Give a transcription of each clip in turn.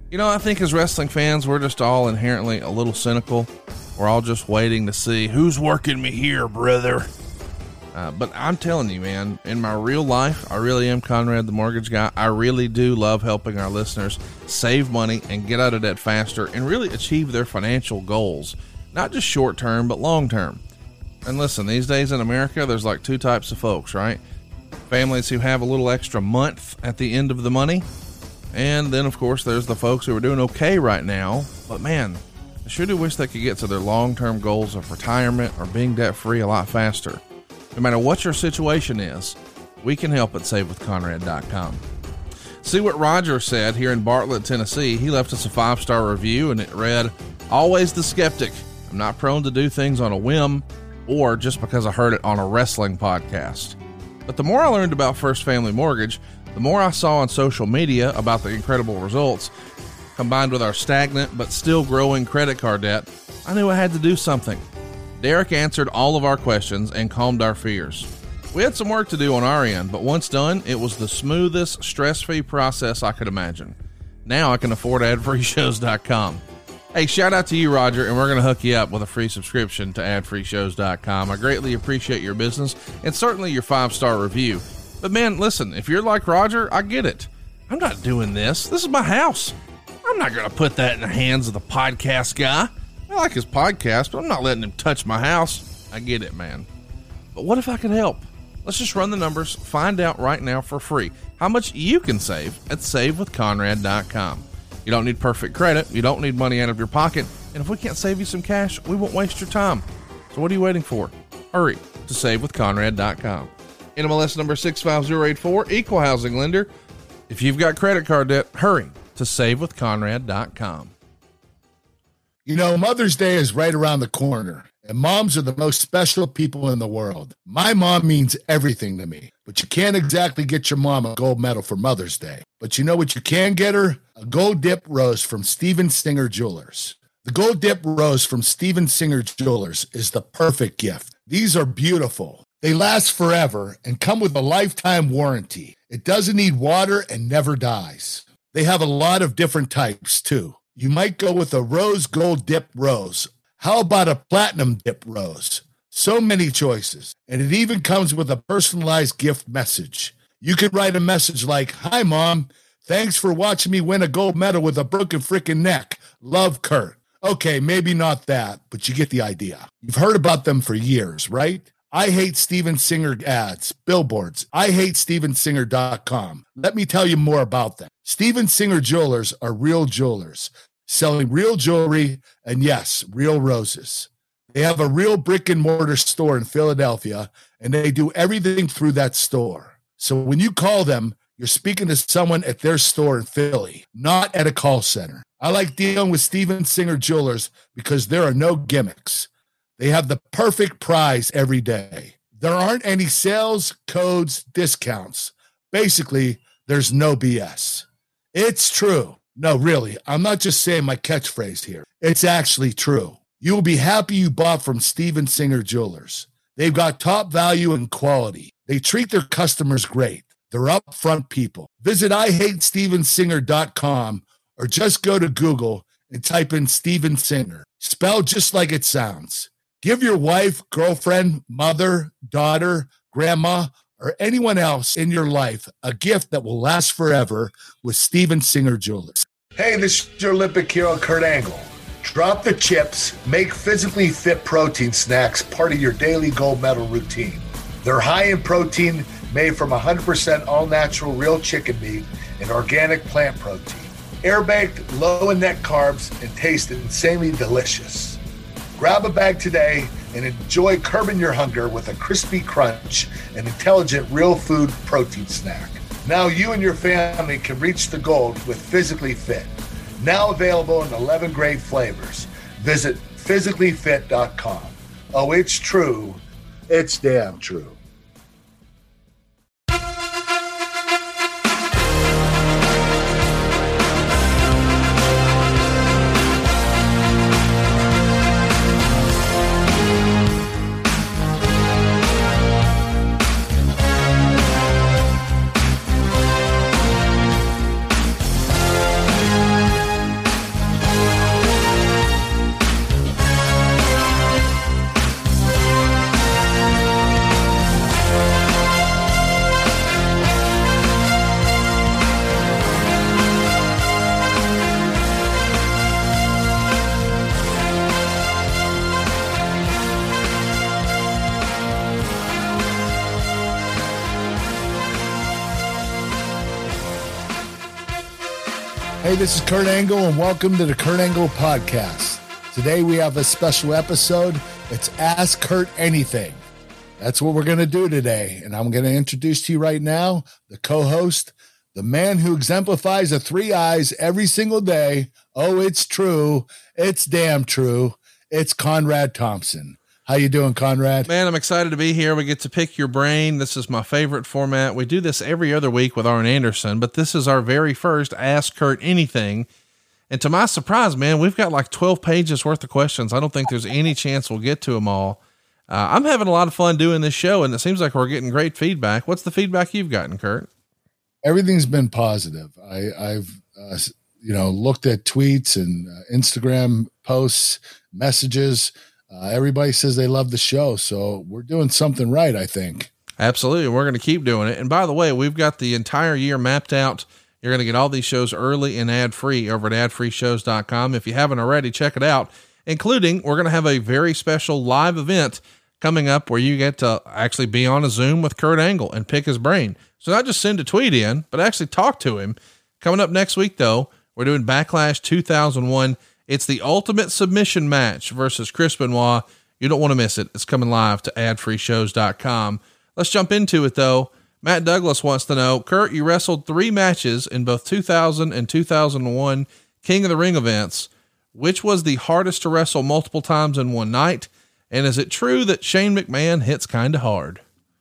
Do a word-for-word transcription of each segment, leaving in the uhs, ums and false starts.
You know, I think as wrestling fans, we're just all inherently a little cynical. We're all just waiting to see who's working me here, brother. Uh, but I'm telling you, man, in my real life, I really am Conrad the Mortgage Guy. I really do love helping our listeners save money and get out of debt faster and really achieve their financial goals. Not just short term, but long term. And listen, these days in America, there's like two types of folks, right? Families who have a little extra month at the end of the money. And then, of course, there's the folks who are doing okay right now. But man, I sure do wish they could get to their long-term goals of retirement or being debt-free a lot faster. No matter what your situation is, we can help at save with conrad dot com. See what Roger said here in Bartlett, Tennessee. He left us a five-star review, and it read, "Always the skeptic. I'm not prone to do things on a whim or just because I heard it on a wrestling podcast. But the more I learned about First Family Mortgage, the more I saw on social media about the incredible results, combined with our stagnant but still growing credit card debt, I knew I had to do something. Derek answered all of our questions and calmed our fears. We had some work to do on our end, but once done, it was the smoothest, stress-free process I could imagine. Now I can afford ad free shows dot com. Hey, shout out to you, Roger, and we're going to hook you up with a free subscription to ad free shows dot com. I greatly appreciate your business and certainly your five-star review. But man, listen, if you're like Roger, I get it. I'm not doing this. This is my house. I'm not going to put that in the hands of the podcast guy. I like his podcast, but I'm not letting him touch my house. I get it, man. But what if I could help? Let's just run the numbers, find out right now for free how much you can save at save with conrad dot com. You don't need perfect credit. You don't need money out of your pocket. And if we can't save you some cash, we won't waste your time. So what are you waiting for? Hurry to save with conrad dot com. N M L S number six five zero eight four, equal housing lender. If you've got credit card debt, hurry to save with conrad dot com. You know, Mother's Day is right around the corner, and moms are the most special people in the world. My mom means everything to me, but you can't exactly get your mom a gold medal for Mother's Day. But you know what you can get her? A gold dip rose from Steven Singer Jewelers. The gold dip rose from Steven Singer Jewelers is the perfect gift. These are beautiful. They last forever and come with a lifetime warranty. It doesn't need water and never dies. They have a lot of different types, too. You might go with a rose gold dip rose. How about a platinum dip rose? So many choices. And it even comes with a personalized gift message. You could write a message like, "Hi, Mom. Thanks for watching me win a gold medal with a broken freaking neck. Love, Kurt." Okay, maybe not that, but you get the idea. You've heard about them for years, right? I hate Steven Singer ads, billboards. I hate steven singer dot com. Let me tell you more about them. Steven Singer Jewelers are real jewelers, selling real jewelry and, yes, real roses. They have a real brick and mortar store in Philadelphia, and they do everything through that store. So when you call them, you're speaking to someone at their store in Philly, not at a call center. I like dealing with Steven Singer Jewelers because there are no gimmicks. They have the perfect price every day. There aren't any sales, codes, discounts. Basically, there's no B S. It's true. No, really, I'm not just saying my catchphrase here. It's actually true. You will be happy you bought from Steven Singer Jewelers. They've got top value and quality. They treat their customers great. They're upfront people. Visit I hate steven singer dot com or just go to Google and type in Steven Singer, spelled just like it sounds. Give your wife, girlfriend, mother, daughter, grandma, or anyone else in your life a gift that will last forever with Steven Singer Jewelers. Hey, this is your Olympic hero, Kurt Angle. Drop the chips, make physically fit protein snacks part of your daily gold medal routine. They're high in protein, made from one hundred percent all-natural real chicken meat and organic plant protein. Air-baked, low in net carbs, and taste insanely delicious. Grab a bag today and enjoy curbing your hunger with a crispy crunch and intelligent real food protein snack. Now you and your family can reach the gold with Physically Fit. Now available in eleven great flavors. Visit physically fit dot com. Oh, it's true. It's damn true. Hey, this is Kurt Angle, and welcome to the Kurt Angle Podcast. Today we have a special episode. It's Ask Kurt Anything. That's what we're going to do today, and I'm going to introduce to you right now the co-host, the man who exemplifies the three eyes every single day. Oh, it's true. It's damn true. It's Conrad Thompson. How you doing, Conrad? Man, I'm excited to be here. We get to pick your brain. This is my favorite format. We do this every other week with Arn Anderson, but this is our very first Ask Kurt Anything. And to my surprise, man, we've got like twelve pages worth of questions. I don't think there's any chance we'll get to them all. Uh, I'm having a lot of fun doing this show, and it seems like we're getting great feedback. What's the feedback you've gotten, Kurt? Everything's been positive. I, I've, uh, you know, looked at tweets and uh, Instagram posts, messages. Uh, everybody says they love the show, so we're doing something right, I think. Absolutely. We're going to keep doing it. And by the way, we've got the entire year mapped out. You're going to get all these shows early and ad free over at ad free shows dot com. If you haven't already, check it out, including we're going to have a very special live event coming up where you get to actually be on a Zoom with Kurt Angle and pick his brain. So not just send a tweet in, but actually talk to him. Coming up next week, though, we're doing Backlash two thousand one. It's the ultimate submission match versus Chris Benoit. You don't want to miss it. It's coming live to ad free shows dot com. Let's jump into it, though. Matt Douglas wants to know, Kurt, you wrestled three matches in both two thousand and two thousand one King of the Ring events. Which was the hardest to wrestle multiple times in one night? And is it true that Shane McMahon hits kind of hard?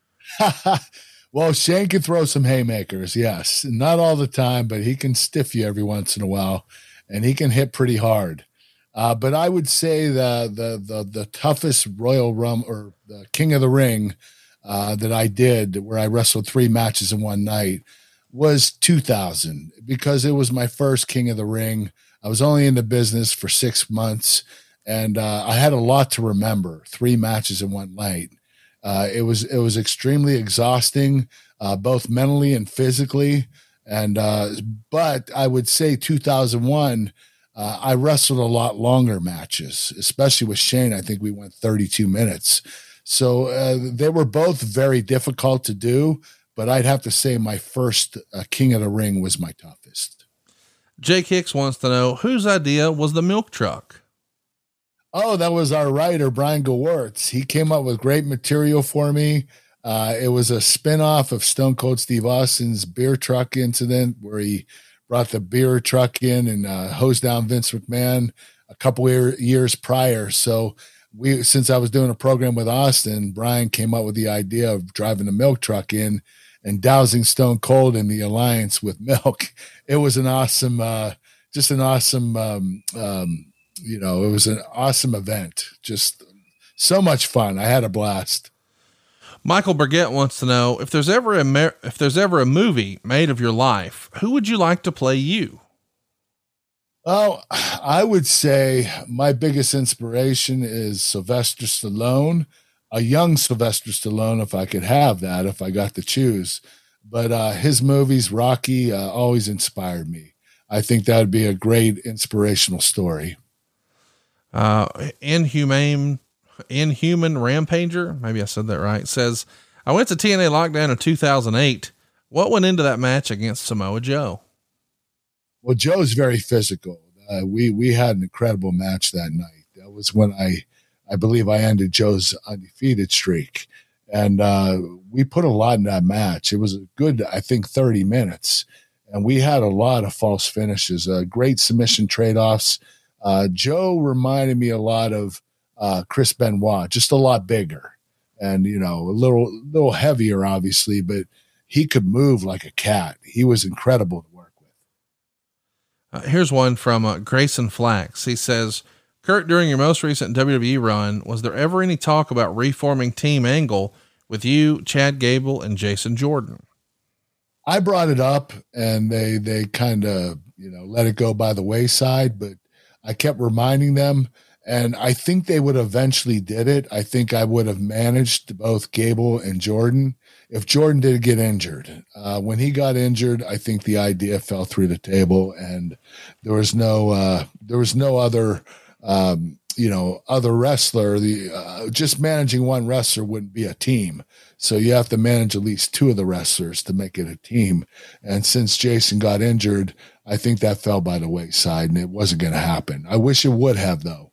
Well, Shane can throw some haymakers, yes. Not all the time, but he can stiff you every once in a while, and he can hit pretty hard. Uh, but I would say the the the, the toughest Royal Rum or the King of the Ring uh, that I did, where I wrestled three matches in one night, was two thousand, because it was my first King of the Ring. I was only in the business for six months, and uh, I had a lot to remember. Three matches in one night. Uh, it was it was extremely exhausting, uh, both mentally and physically. And uh, but I would say two thousand one, uh, I wrestled a lot longer matches, especially with Shane. I think we went thirty-two minutes. So uh, they were both very difficult to do, but I'd have to say my first uh, King of the Ring was my toughest. Jake Hicks wants to know, whose idea was the milk truck? Oh, that was our writer, Brian Gewirtz. He came up with great material for me. Uh, it was a spinoff of Stone Cold Steve Austin's beer truck incident, where he brought the beer truck in and uh, hosed down Vince McMahon a couple year, years prior. So we, since I was doing a program with Austin, Brian came up with the idea of driving the milk truck in and dousing Stone Cold in the alliance with milk. It was an awesome, uh, just an awesome, um, um, you know, it was an awesome event. Just so much fun. I had a blast. Michael Burgett wants to know, if there's ever a mer- if there's ever a movie made of your life, who would you like to play you? Well, I would say my biggest inspiration is Sylvester Stallone, a young Sylvester Stallone, if I could have that, if I got to choose. But uh, his movies, Rocky, uh, always inspired me. I think that would be a great inspirational story. Uh, Inhumane, Inhuman Rampager, maybe I said that right, says, I went to T N A Lockdown in two thousand eight. What went into that match against Samoa Joe? Well, Joe's very physical. Uh, we, we had an incredible match that night. That was when I, I believe I ended Joe's undefeated streak. And uh, we put a lot in that match. It was a good, I think, thirty minutes. And we had a lot of false finishes, uh, great submission trade-offs. Uh, Joe reminded me a lot of uh, Chris Benoit, just a lot bigger and, you know, a little, little heavier, obviously, but he could move like a cat. He was incredible to work with. Uh, here's one from uh, Grayson Flax. He says, Kurt, during your most recent W W E run, was there ever any talk about reforming Team Angle with you, Chad Gable, and Jason Jordan? I brought it up and they, they kind of, you know, let it go by the wayside, but I kept reminding them, and I think they would eventually did it. I think I would have managed both Gable and Jordan if Jordan did get injured. Uh, when he got injured, I think the idea fell through the table, and there was no, uh, there was no other, um, you know, other wrestler. The uh, just managing one wrestler wouldn't be a team. So you have to manage at least two of the wrestlers to make it a team. And since Jason got injured, I think that fell by the wayside, and it wasn't going to happen. I wish it would have, though.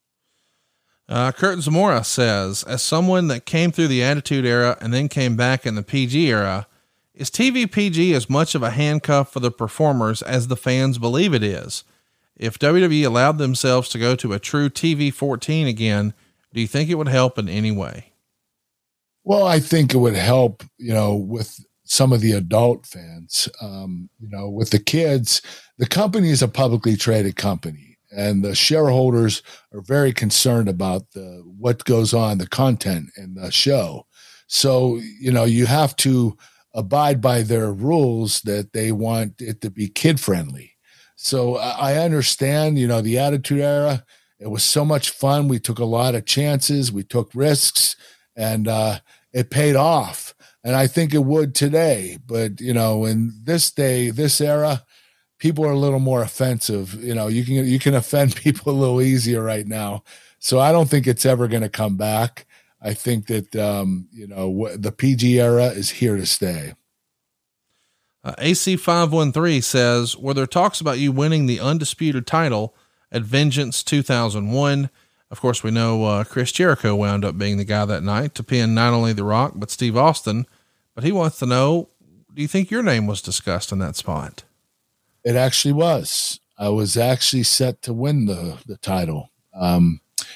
Uh, Kurt Zamora says, as someone that came through the Attitude Era and then came back in the P G era, is T V P G as much of a handcuff for the performers as the fans believe it is? If W W E allowed themselves to go to a true T V fourteen again, do you think it would help in any way? Well, I think it would help, you know, with some of the adult fans. Um, you know, with the kids, the company is a publicly traded company, and the shareholders are very concerned about the what goes on, the content in the show. So, you know, you have to abide by their rules that they want it to be kid friendly. So I understand, you know, the Attitude Era, it was so much fun. We took a lot of chances. We took risks, and uh, it paid off. And I think it would today. But, you know, in this day, this era, people are a little more offensive. You know, you can, you can offend people a little easier right now. So I don't think it's ever going to come back. I think that, um, you know, the P G era is here to stay. Uh, A C five one three says, were there talks about you winning the undisputed title at Vengeance two thousand one? Of course, we know uh, Chris Jericho wound up being the guy that night to pin not only The Rock, but Steve Austin. But he wants to know, do you think your name was discussed in that spot? It actually was. I was actually set to win the, the title. Um,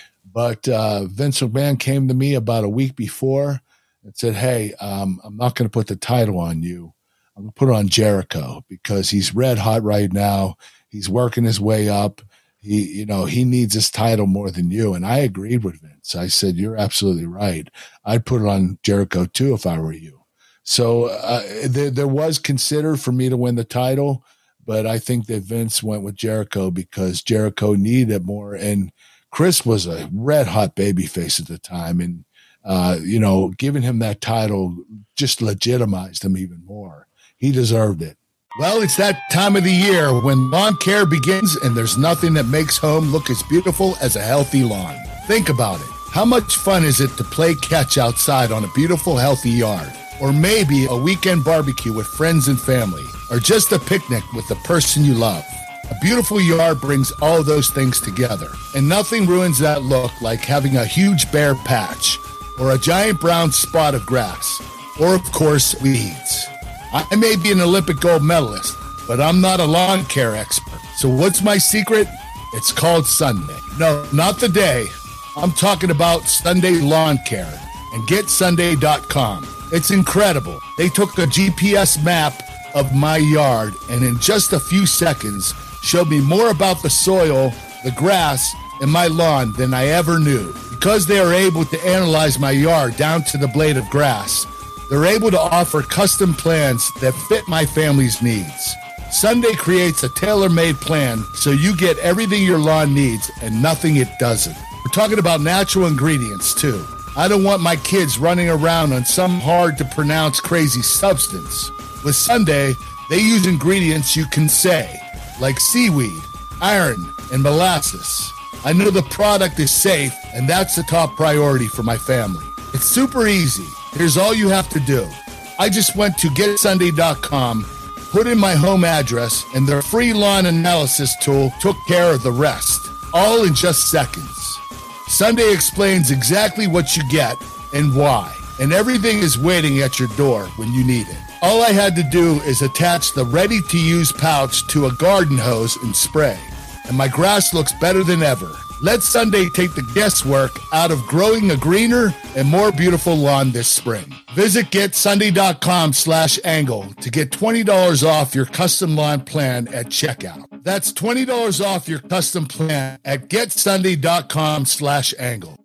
But uh, Vince McMahon came to me about a week before and said, hey, um, I'm not going to put the title on you. I'm going to put it on Jericho because he's red hot right now. He's working his way up. He, you know, he needs this title more than you. And I agreed with Vince. I said, you're absolutely right. I'd put it on Jericho too if I were you. So uh, there, there was considered for me to win the title, but I think that Vince went with Jericho because Jericho needed it more. And Chris was a red hot babyface at the time. And, uh, you know, giving him that title just legitimized him even more. He deserved it. Well, it's that time of the year when lawn care begins, and there's nothing that makes home look as beautiful as a healthy lawn. Think about it. How much fun is it to play catch outside on a beautiful, healthy yard? Or maybe a weekend barbecue with friends and family, or just a picnic with the person you love. A beautiful yard brings all those things together, and nothing ruins that look like having a huge bare patch, or a giant brown spot of grass, or of course, weeds. I may be an Olympic gold medalist, but I'm not a lawn care expert. So what's my secret? It's called Sunday. No, not the day. I'm talking about Sunday Lawn Care and Get Sunday dot com. It's incredible. They took a G P S map of my yard and in just a few seconds showed me more about the soil, the grass, and my lawn than I ever knew. Because they are able to analyze my yard down to the blade of grass, they're able to offer custom plans that fit my family's needs. Sunday creates a tailor-made plan so you get everything your lawn needs and nothing it doesn't. We're talking about natural ingredients too. I don't want my kids running around on some hard-to-pronounce crazy substance. With Sunday, they use ingredients you can say, like seaweed, iron, and molasses. I know the product is safe, and that's the top priority for my family. It's super easy. Here's all you have to do. I just went to Get Sunday dot com, put in my home address, and their free lawn analysis tool took care of the rest, all in just seconds. Sunday explains exactly what you get and why, and everything is waiting at your door when you need it. All I had to do is attach the ready-to-use pouch to a garden hose and spray, and my grass looks better than ever. Let Sunday take the guesswork out of growing a greener and more beautiful lawn this spring. Visit Get Sunday dot com slash angle to get twenty dollars off your custom lawn plan at checkout. That's twenty dollars off your custom plan at Get Sunday dot com slash angle.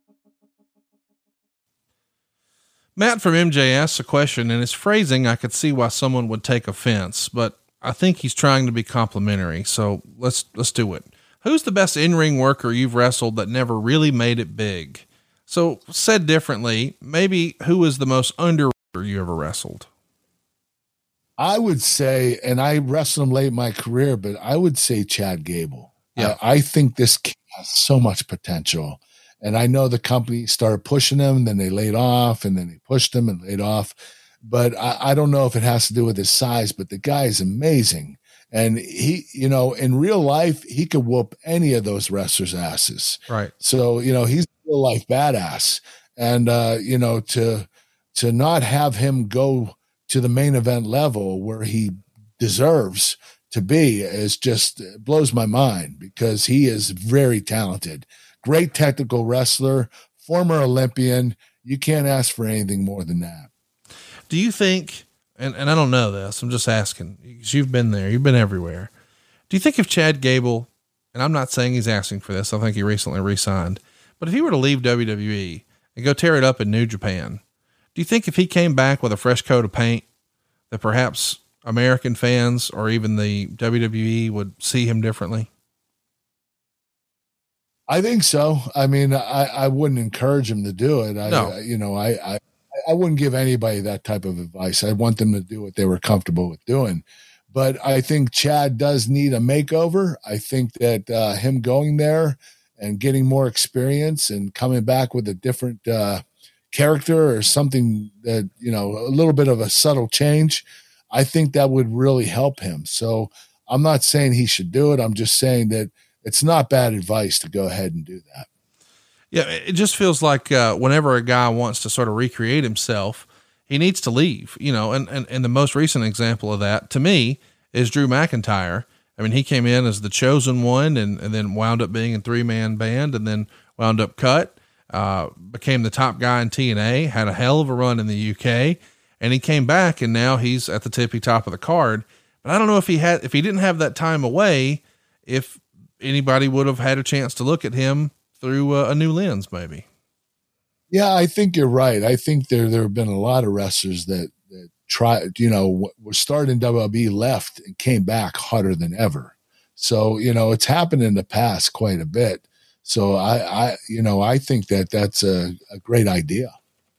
Matt from M J asks a question, and his phrasing, I could see why someone would take offense, but I think he's trying to be complimentary. So let's, let's do it. Who's the best in-ring worker you've wrestled that never really made it big? So said differently, maybe who is the most under you ever wrestled? I would say, and I wrestled him late in my career, but I would say Chad Gable. Yeah. I, I think this kid has so much potential. And I know the company started pushing him, then they laid off, and then they pushed him and laid off. But I, I don't know if it has to do with his size, but the guy is amazing. And he, you know, in real life, he could whoop any of those wrestlers' asses. Right. So, you know, he's a real life badass. And, uh, you know, to, to not have him go to the main event level where he deserves to be is just it blows my mind, because he is very talented, great technical wrestler, former Olympian. You can't ask for anything more than that. Do you think, and, and I don't know this, I'm just asking, because you've been there, you've been everywhere. Do you think if Chad Gable, and I'm not saying he's asking for this, I think he recently re-signed, but if he were to leave W W E and go tear it up in New Japan, do you think if he came back with a fresh coat of paint that perhaps American fans or even the W W E would see him differently? I think so. I mean, I, I wouldn't encourage him to do it. I, no. you know, I, I, I wouldn't give anybody that type of advice. I want them to do what they were comfortable with doing. But I think Chad does need a makeover. I think that uh, him going there and getting more experience and coming back with a different uh, character or something that, you know, a little bit of a subtle change, I think that would really help him. So I'm not saying he should do it. I'm just saying that it's not bad advice to go ahead and do that. Yeah. It just feels like uh, whenever a guy wants to sort of recreate himself, he needs to leave, you know, and, and, and the most recent example of that to me is Drew McIntyre. I mean, he came in as the chosen one and, and then wound up being a three man band and then wound up cut, uh, became the top guy in T N A, had a hell of a run in the U K, and he came back and now he's at the tippy top of the card. But I don't know if he had, if he didn't have that time away, if anybody would have had a chance to look at him through a, a new lens, maybe. Yeah, I think you're right. I think there, there have been a lot of wrestlers that, that tried, you know, were started in W W E, left and came back hotter than ever. So, you know, it's happened in the past quite a bit. So I, I, you know, I think that that's a, a great idea.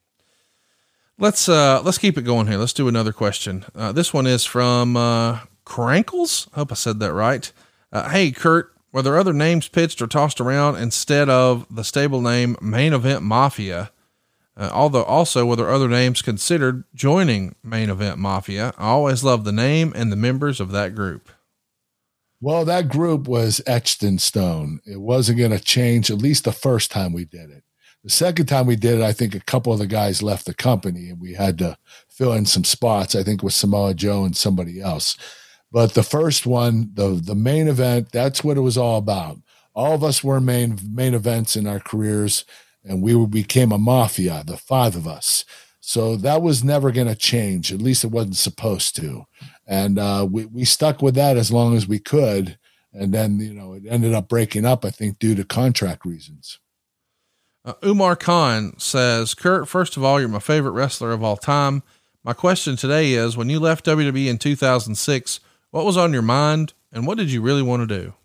Let's, uh, let's keep it going here. Let's do another question. Uh, this one is from, uh, Crankles. I hope I said that right. Uh, Hey, Kurt, were there other names pitched or tossed around instead of the stable name Main Event Mafia? Uh, although also were there other names considered joining Main Event Mafia? I always loved the name and the members of that group. Well, that group was etched in stone. It wasn't going to change, at least the first time we did it. The second time we did it, I think a couple of the guys left the company and we had to fill in some spots, I think with Samoa Joe and somebody else. But the first one, the the main event, that's what it was all about. All of us were main main events in our careers, and we became a mafia, the five of us. So that was never going to change. At least it wasn't supposed to. And uh, we, we stuck with that as long as we could. And then, you know, it ended up breaking up, I think, due to contract reasons. Uh, Umar Khan says, Kurt, first of all, you're my favorite wrestler of all time. My question today is, when you left W W E in two thousand six, what was on your mind and what did you really want to do?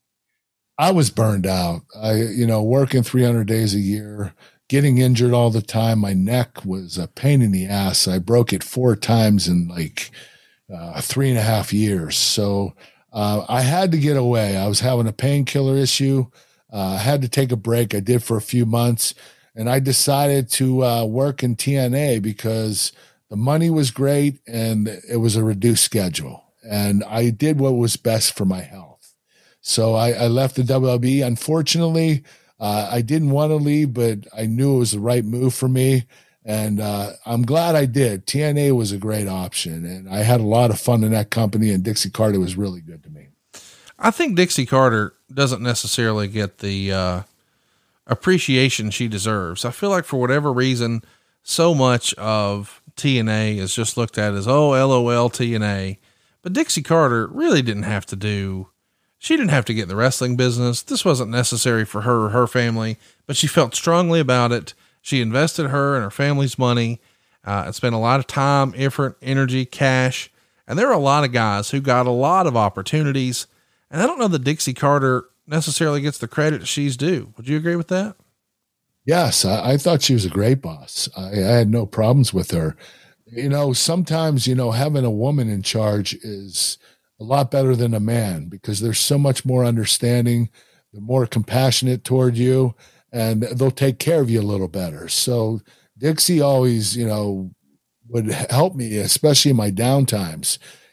I was burned out. I, you know, working three hundred days a year, getting injured all the time. My neck was a pain in the ass. I broke it four times in like uh, three and a half years. So uh, I had to get away. I was having a painkiller issue. Uh, I had to take a break. I did for a few months, and I decided to uh, work in T N A because the money was great and it was a reduced schedule. And I did what was best for my health. So I, I left the W W E. Unfortunately, uh, I didn't want to leave, but I knew it was the right move for me. And uh, I'm glad I did. T N A was a great option, and I had a lot of fun in that company, and Dixie Carter was really good to me. I think Dixie Carter doesn't necessarily get the uh, appreciation she deserves. I feel like for whatever reason, so much of T N A is just looked at as, oh, LOL T N A. But Dixie Carter really didn't have to do, she didn't have to get in the wrestling business. This wasn't necessary for her or her family, but she felt strongly about it. She invested her and her family's money, uh, and spent a lot of time, effort, energy, cash. And there are a lot of guys who got a lot of opportunities. And I don't know that Dixie Carter necessarily gets the credit she's due. Would you agree with that? Yes. I, I thought she was a great boss. I, I had no problems with her. You know, sometimes, you know, having a woman in charge is a lot better than a man because there's so much more understanding. They're more compassionate toward you and they'll take care of you a little better. So Dixie always, you know, would help me, especially in my down times.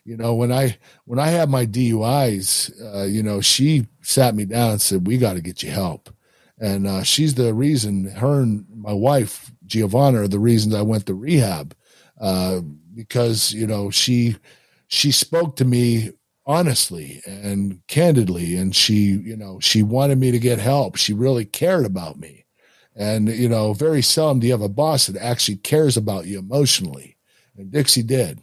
You know, when I, when I had my D U Is, uh, you know, she sat me down and said, we got to get you help. And uh, she's the reason, her and my wife, Giovanna, are the reasons I went to rehab. Uh, because, you know, she, she spoke to me honestly and candidly, and she, you know, she wanted me to get help. She really cared about me. And, you know, very seldom do you have a boss that actually cares about you emotionally. And Dixie did.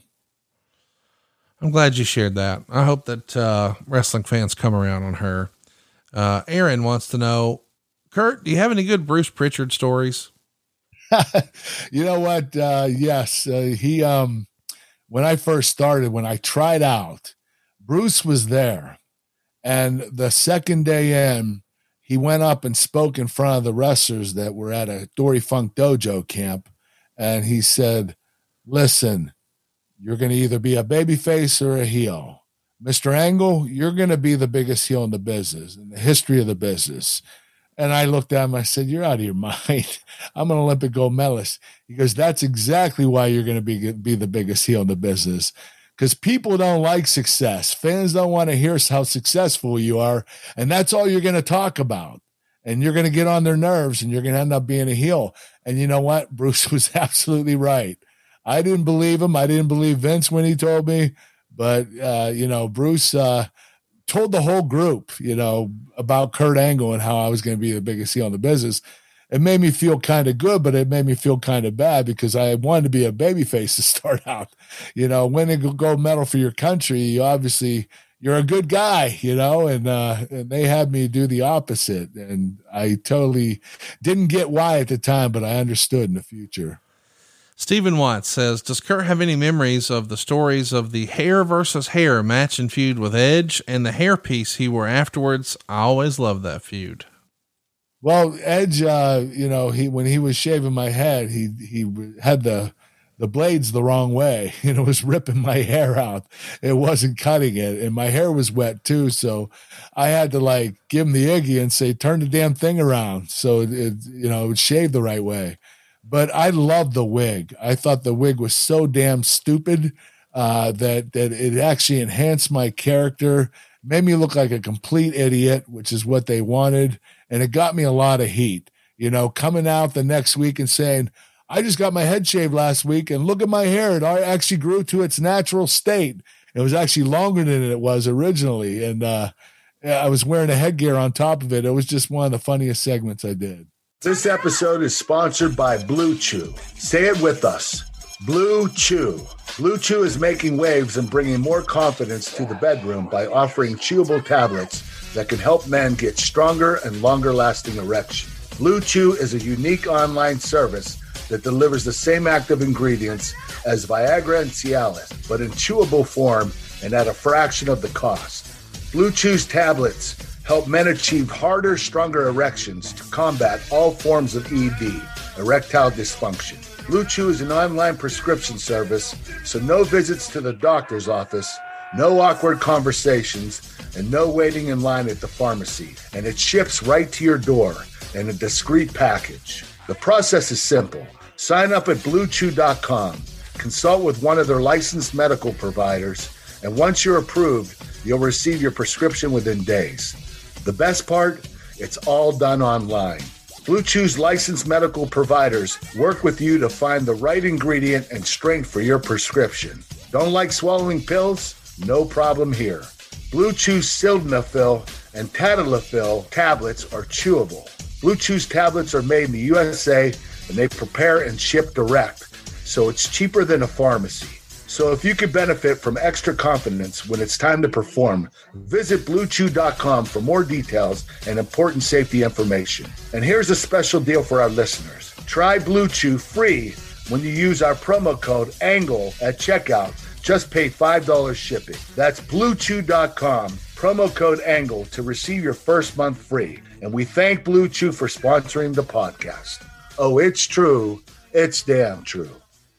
I'm glad you shared that. I hope that, uh, wrestling fans come around on her. Uh, Aaron wants to know, Kurt, do you have any good Bruce Pritchard stories? You know what? Uh, yes. Uh, he, um, when I first started, when I tried out, Bruce was there. And the second day in, he went up and spoke in front of the wrestlers that were at a Dory Funk Dojo camp. And he said, listen, you're going to either be a babyface or a heel. Mister Angle, you're going to be the biggest heel in the business, in the history of the business. And I looked at him, I said, you're out of your mind. I'm an Olympic gold medalist. He goes, that's exactly why you're going to be, be the biggest heel in the business. Because people don't like success. Fans don't want to hear how successful you are. And that's all you're going to talk about. And you're going to get on their nerves and you're going to end up being a heel. And you know what? Bruce was absolutely right. I didn't believe him. I didn't believe Vince when he told me. But, uh, you know, Bruce uh, told the whole group, you know, about Kurt Angle and how I was going to be the biggest heel in the business. It made me feel kind of good, but it made me feel kind of bad because I wanted to be a babyface to start out. You know, winning a gold medal for your country, you obviously, you're a good guy, you know, and, uh, and they had me do the opposite. And I totally didn't get why at the time, but I understood in the future. Stephen Watts says, does Kurt have any memories of the stories of the hair versus hair match and feud with Edge and the hairpiece he wore afterwards? I always loved that feud. Well, Edge, uh, you know, he, when he was shaving my head, he, he had the, the blades the wrong way, and it was ripping my hair out. It wasn't cutting it. And my hair was wet too. So I had to like give him the Iggy and say, turn the damn thing around. So it, it you know, it would shave the right way. But I loved the wig. I thought the wig was so damn stupid, uh, that, that it actually enhanced my character, made me look like a complete idiot, which is what they wanted. And it got me a lot of heat, you know, coming out the next week and saying, I just got my head shaved last week and look at my hair. It actually grew to its natural state. It was actually longer than it was originally. And uh, I was wearing a headgear on top of it. It was just one of the funniest segments I did. This episode is sponsored by Blue Chew. Say it with us. Blue Chew. Blue Chew is making waves and bringing more confidence to the bedroom by offering chewable tablets that can help men get stronger and longer lasting erection. Blue Chew is a unique online service that delivers the same active ingredients as Viagra and Cialis, but in chewable form and at a fraction of the cost. Blue Chew's tablets help men achieve harder, stronger erections to combat all forms of E D, erectile dysfunction. Blue Chew is an online prescription service, so no visits to the doctor's office, no awkward conversations, and no waiting in line at the pharmacy. And it ships right to your door in a discreet package. The process is simple. Sign up at blue chew dot com, consult with one of their licensed medical providers, and once you're approved, you'll receive your prescription within days. The best part? It's all done online. Blue Chew's licensed medical providers work with you to find the right ingredient and strength for your prescription. Don't like swallowing pills? No problem here. Blue Chew's sildenafil and tadalafil tablets are chewable. Blue Chew's tablets are made in the U S A, and they prepare and ship direct, so it's cheaper than a pharmacy. So if you could benefit from extra confidence when it's time to perform, visit blue chew dot com for more details and important safety information. And here's a special deal for our listeners. Try Blue Chew free when you use our promo code ANGLE at checkout. Just pay five dollars shipping. That's blue chew dot com, promo code ANGLE to receive your first month free. And we thank Blue Chew for sponsoring the podcast. Oh, it's true. It's damn true.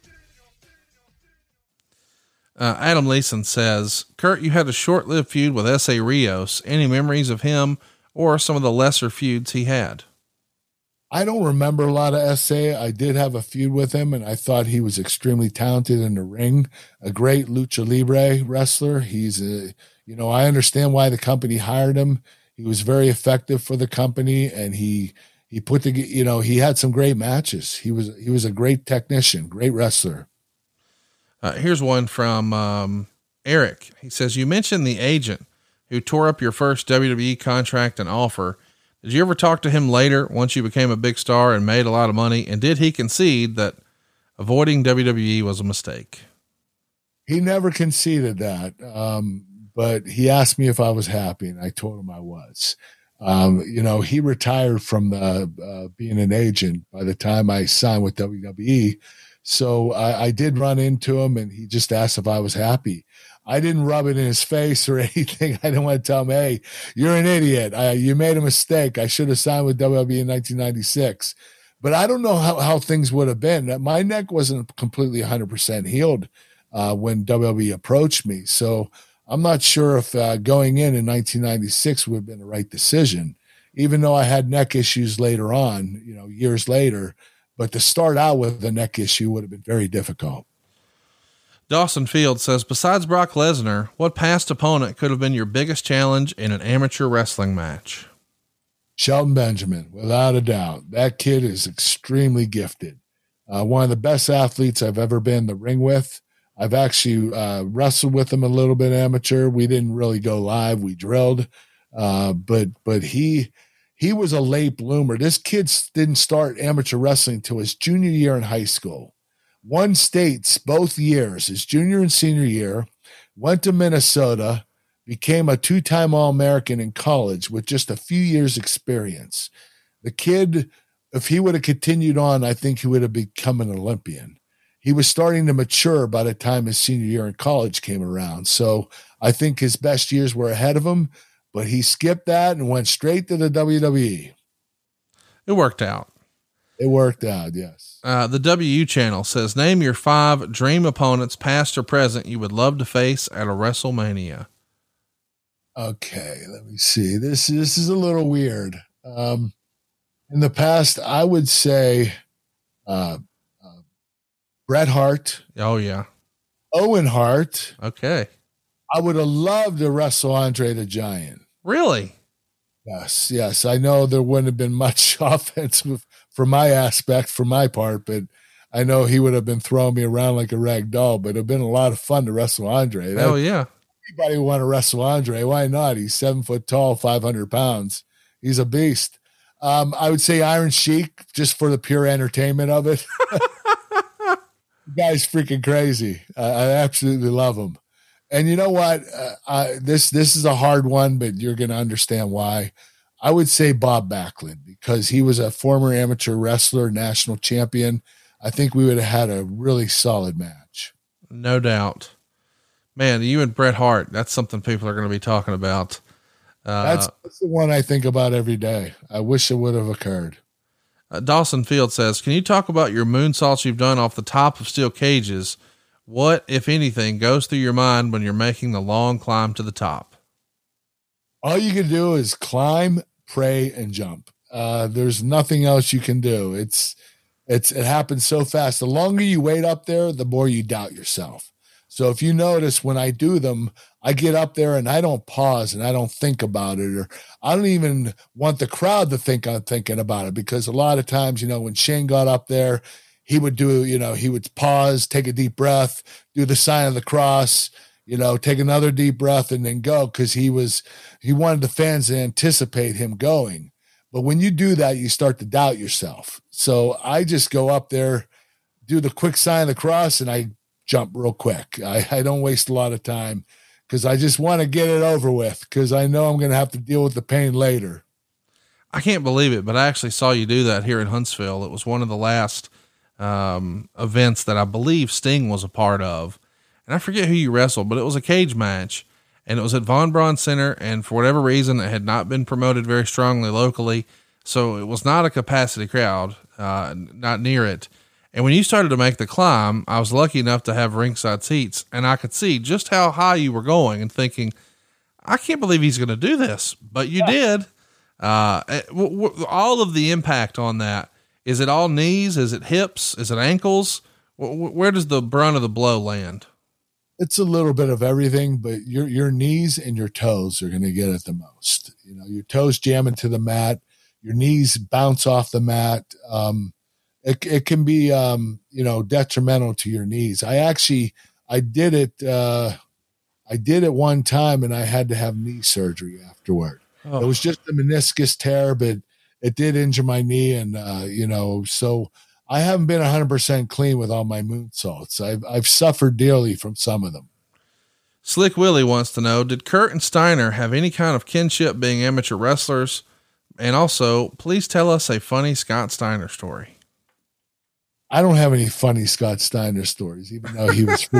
Uh, Adam Leeson says, Kurt, you had a short-lived feud with S A Rios. Any memories of him or some of the lesser feuds he had? I don't remember a lot of S A. I did have a feud with him, and I thought he was extremely talented in the ring, a great lucha libre wrestler. He's a, you know, I understand why the company hired him. He was very effective for the company, and he he put the, you know, he had some great matches. He was he was a great technician, great wrestler. Uh, here's one from um, Eric. He says, you mentioned the agent who tore up your first W W E contract and offer. Did you ever talk to him later once you became a big star and made a lot of money? And did he concede that avoiding W W E was a mistake? He never conceded that. Um, but he asked me if I was happy, and I told him I was. Um, you know, he retired from the, uh, being an agent by the time I signed with W W E. So I, I did run into him, and he just asked if I was happy. I didn't rub it in his face or anything. I didn't want to tell him, hey, you're an idiot. I, you made a mistake. I should have signed with W W E in nineteen ninety-six. But I don't know how, how things would have been. My neck wasn't completely one hundred percent healed uh, when W W E approached me. So I'm not sure if uh, going in in nineteen ninety-six would have been the right decision, even though I had neck issues later on, you know, years later. But to start out with a neck issue would have been very difficult. Dawson Field says, besides Brock Lesnar, what past opponent could have been your biggest challenge in an amateur wrestling match? Shelton Benjamin, without a doubt. That kid is extremely gifted. Uh, one of the best athletes I've ever been in the ring with. I've actually uh, wrestled with him a little bit amateur. We didn't really go live. We drilled. Uh, but but he he was a late bloomer. This kid didn't start amateur wrestling until his junior year in high school. Won states both years, his junior and senior year, went to Minnesota, became a two-time All-American in college with just a few years experience. The kid, if he would have continued on, I think he would have become an Olympian. He was starting to mature by the time his senior year in college came around. So I think his best years were ahead of him, but he skipped that and went straight to the W W E. It worked out. It worked out, yes. Uh, the W U channel says, name your five dream opponents, past or present, you would love to face at a WrestleMania. Okay, let me see. This, this is a little weird. Um, in the past, I would say uh, uh, Bret Hart. Oh, yeah. Owen Hart. Okay. I would have loved to wrestle Andre the Giant. Really? Yes, yes. I know there wouldn't have been much offense for my aspect, for my part, but I know he would have been throwing me around like a rag doll, but it would have been a lot of fun to wrestle Andre. Oh, yeah. Anybody would want to wrestle Andre. Why not? He's seven foot tall, five hundred pounds. He's a beast. Um, I would say Iron Sheik, just for the pure entertainment of it. The guy's freaking crazy. Uh, I absolutely love him. And you know what? Uh, I, this this is a hard one, but you're going to understand why. I would say Bob Backlund, because he was a former amateur wrestler, national champion. I think we would have had a really solid match. No doubt. Man, you and Bret Hart, that's something people are going to be talking about. Uh, that's, that's the one I think about every day. I wish it would have occurred. Uh, Dawson Field says, can you talk about your moonsaults you've done off the top of steel cages? What, if anything, goes through your mind when you're making the long climb to the top? All you can do is climb, pray, and jump. Uh, there's nothing else you can do. It's, it's, it happens so fast. The longer you wait up there, the more you doubt yourself. So if you notice, when I do them, I get up there and I don't pause and I don't think about it, or I don't even want the crowd to think I'm thinking about it, because a lot of times, you know, when Shane got up there, he would do, you know, he would pause, take a deep breath, do the sign of the cross, you know, take another deep breath and then go. Cause he was, he wanted the fans to anticipate him going. But when you do that, you start to doubt yourself. So I just go up there, do the quick sign of the cross, and I jump real quick. I, I don't waste a lot of time, because I just want to get it over with, because I know I'm going to have to deal with the pain later. I can't believe it, but I actually saw you do that here in Huntsville. It was one of the last um, events that I believe Sting was a part of. And I forget who you wrestled, but it was a cage match, and it was at Von Braun Center. And for whatever reason, it had not been promoted very strongly locally. So it was not a capacity crowd, uh, not near it. And when you started to make the climb, I was lucky enough to have ringside seats, and I could see just how high you were going and thinking, I can't believe he's going to do this, but you did. Uh, w- w- all of the impact on that, is it all knees? Is it hips? Is it ankles? W- where does the brunt of the blow land? It's a little bit of everything, but your, your knees and your toes are going to get it the most. You know, your toes jam into the mat, your knees bounce off the mat. Um, it, it can be, um, you know, detrimental to your knees. I actually, I did it, uh, I did it one time and I had to have knee surgery afterward. Oh. It was just a meniscus tear, but it did injure my knee. And, uh, you know, so I haven't been one hundred percent clean with all my moonsaults. I've, I've suffered dearly from some of them. Slick Willie wants to know, did Kurt and Steiner have any kind of kinship being amateur wrestlers? And also, please tell us a funny Scott Steiner story. I don't have any funny Scott Steiner stories, even though he was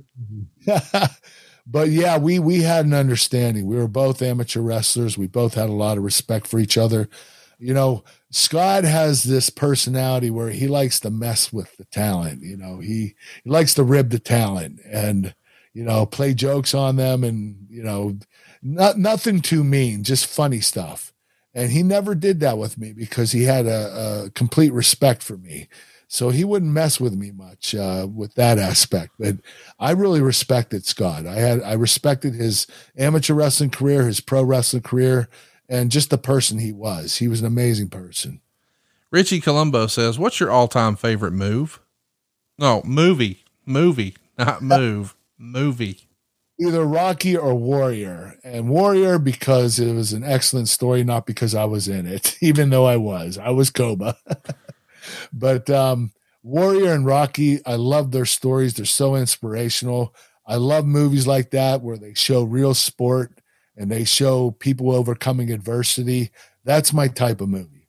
but yeah, we, we had an understanding. We were both amateur wrestlers. We both had a lot of respect for each other. You know, Scott has this personality where he likes to mess with the talent. You know, he, he likes to rib the talent and, you know, play jokes on them and, you know, not, nothing too mean, just funny stuff. And he never did that with me because he had a, a complete respect for me. So he wouldn't mess with me much uh, with that aspect, but I really respected Scott. I had, I respected his amateur wrestling career, his pro wrestling career, and just the person he was. He was an amazing person. Richie Colombo says, what's your all-time favorite move? No, movie, movie, not move, movie. Either Rocky or Warrior. And Warrior because it was an excellent story, not because I was in it, even though I was. I was Koba. But um, Warrior and Rocky, I love their stories. They're so inspirational. I love movies like that where they show real sport and they show people overcoming adversity. That's my type of movie.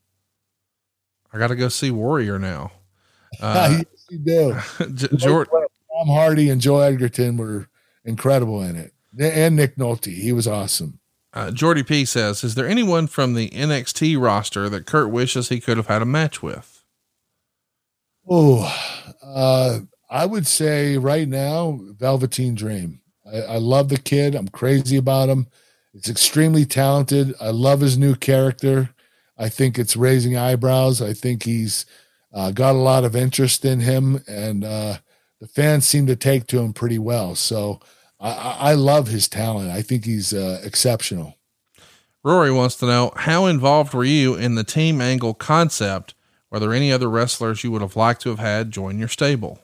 I got to go see Warrior now. Uh, yes, you do. George, Tom Hardy and Joe Edgerton were incredible in it. And Nick Nolte. He was awesome. Uh, Jordy P says, is there anyone from the N X T roster that Kurt wishes he could have had a match with? Oh, uh, I would say right now, Velveteen Dream. I, I love the kid. I'm crazy about him. It's extremely talented. I love his new character. I think it's raising eyebrows. I think he's uh, got a lot of interest in him, and uh, the fans seem to take to him pretty well. So I, I love his talent. I think he's uh, exceptional. Rory wants to know, how involved were you in the Team Angle concept? Were there any other wrestlers you would have liked to have had join your stable?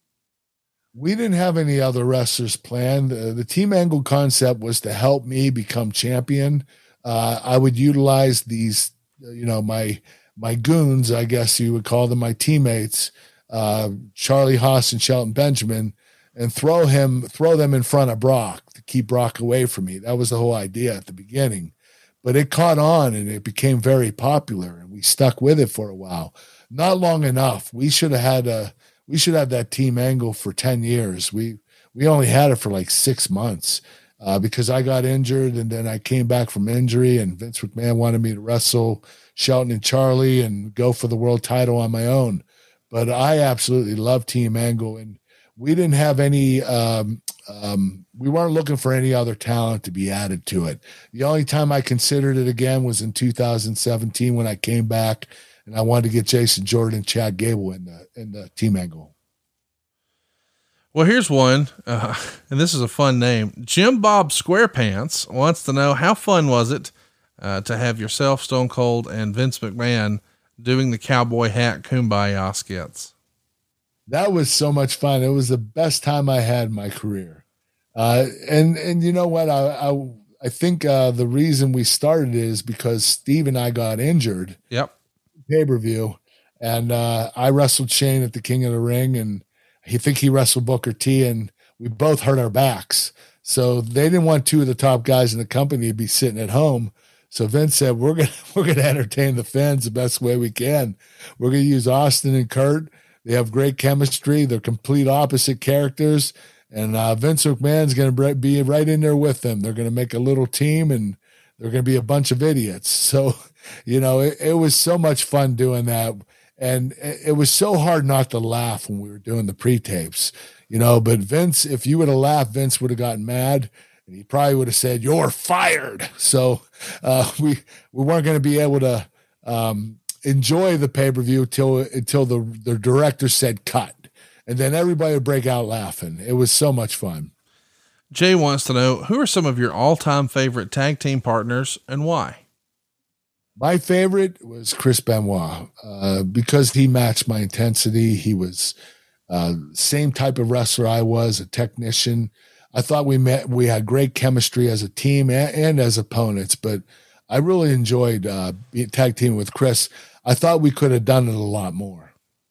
We didn't have any other wrestlers planned. Uh, the Team Angle concept was to help me become champion. Uh, I would utilize these, you know, my, my goons, I guess you would call them, my teammates, uh, Charlie Haas and Shelton Benjamin, and throw him, throw them in front of Brock to keep Brock away from me. That was the whole idea at the beginning. But it caught on and it became very popular and we stuck with it for a while. Not long enough. We should have had a, we should have that Team Angle for ten years. We, we only had it for like six months uh, because I got injured and then I came back from injury and Vince McMahon wanted me to wrestle Shelton and Charlie and go for the world title on my own. But I absolutely love Team Angle and we didn't have any, um, um, we weren't looking for any other talent to be added to it. The only time I considered it again was in two thousand seventeen when I came back and I wanted to get Jason Jordan and Chad Gable in the, in the Team Angle. Well, here's one, uh, and this is a fun name. Jim Bob Squarepants wants to know, how fun was it uh, to have yourself, Stone Cold, and Vince McMahon doing the cowboy hat kumbaya skits? That was so much fun. It was the best time I had in my career. Uh, and, and you know what? I, I, I think, uh, the reason we started is because Steve and I got injured. Yep. Pay-per-view. And, uh, I wrestled Shane at the King of the Ring and he think he wrestled Booker T and we both hurt our backs. So they didn't want two of the top guys in the company to be sitting at home. So Vince said, we're going to, we're going to entertain the fans the best way we can. We're going to use Austin and Kurt. They have great chemistry. They're complete opposite characters. And uh, Vince McMahon's going to be right in there with them. They're going to make a little team and they're going to be a bunch of idiots. So, you know, it, it was so much fun doing that. And it, it was so hard not to laugh when we were doing the pre-tapes, you know, but Vince, if you would have laughed, Vince would have gotten mad. and he probably would have said, "You're fired." So uh, we we weren't going to be able to um, enjoy the pay-per-view until until the the director said cut, and then everybody would break out laughing. It was so much fun. Jay wants to know, who are some of your all-time favorite tag team partners and why? My favorite was Chris Benoit uh, because he matched my intensity. He was uh, same type of wrestler I was, a technician. I thought we met, we had great chemistry as a team and, and as opponents, but I really enjoyed uh, tag teaming with Chris. I thought we could have done it a lot more.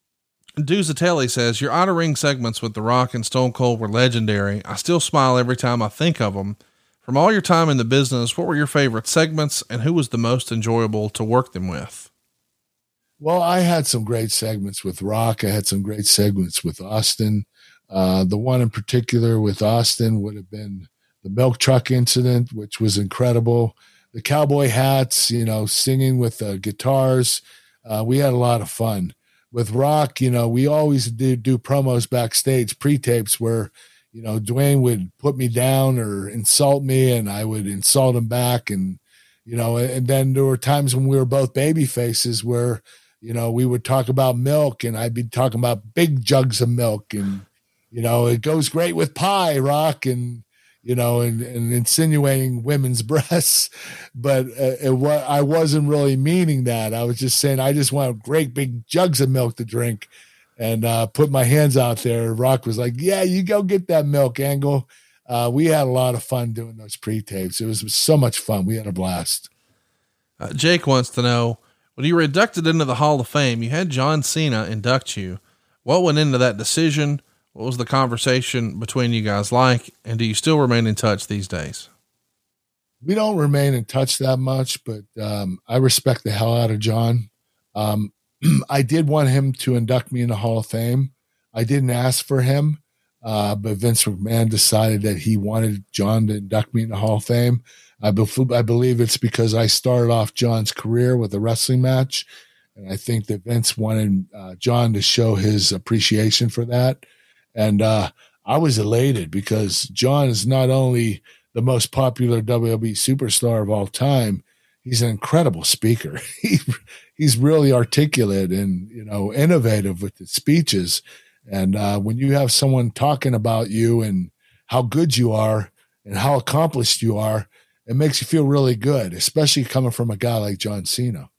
Duzatelli says, your outer ring segments with The Rock and Stone Cold were legendary. I still smile every time I think of them. From all your time in the business, what were your favorite segments and who was the most enjoyable to work them with? Well, I had some great segments with Rock. I had some great segments with Austin. Uh, the one in particular with Austin would have been the milk truck incident, which was incredible. The cowboy hats, you know, singing with uh, guitars. Uh, we had a lot of fun. With Rock, you know, we always do, do promos backstage, pre-tapes where, you know, Dwayne would put me down or insult me and I would insult him back. And, you know, and then there were times when we were both baby faces where, you know, we would talk about milk and I'd be talking about big jugs of milk and, you know, it goes great with pie, Rock, and, you know, and, and insinuating women's breasts, but uh, it was, I wasn't really meaning that. I was just saying, I just want great big jugs of milk to drink and uh, put my hands out there. Rock was like, yeah, you go get that milk, Angle. Uh, we had a lot of fun doing those pre-tapes. It was so much fun. We had a blast. Uh, Jake wants to know, when you were inducted into the Hall of Fame, you had John Cena induct you. What went into that decision? What was the conversation between you guys like? And do you still remain in touch these days? We don't remain in touch that much, but um, I respect the hell out of John. Um, I did want him to induct me in the Hall of Fame. I didn't ask for him, uh, but Vince McMahon decided that he wanted John to induct me in the Hall of Fame. I, be- I believe it's because I started off John's career with a wrestling match, and I think that Vince wanted uh, John to show his appreciation for that. And uh, I was elated because John is not only the most popular W W E superstar of all time, he's an incredible speaker. He, he's really articulate and, you know, innovative with his speeches. And uh, when you have someone talking about you and how good you are and how accomplished you are, it makes you feel really good, especially coming from a guy like John Cena.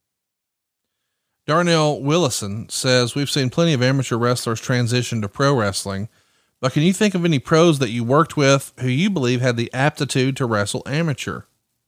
Darnell Willison says, we've seen plenty of amateur wrestlers transition to pro wrestling, but can you think of any pros that you worked with who you believe had the aptitude to wrestle amateur?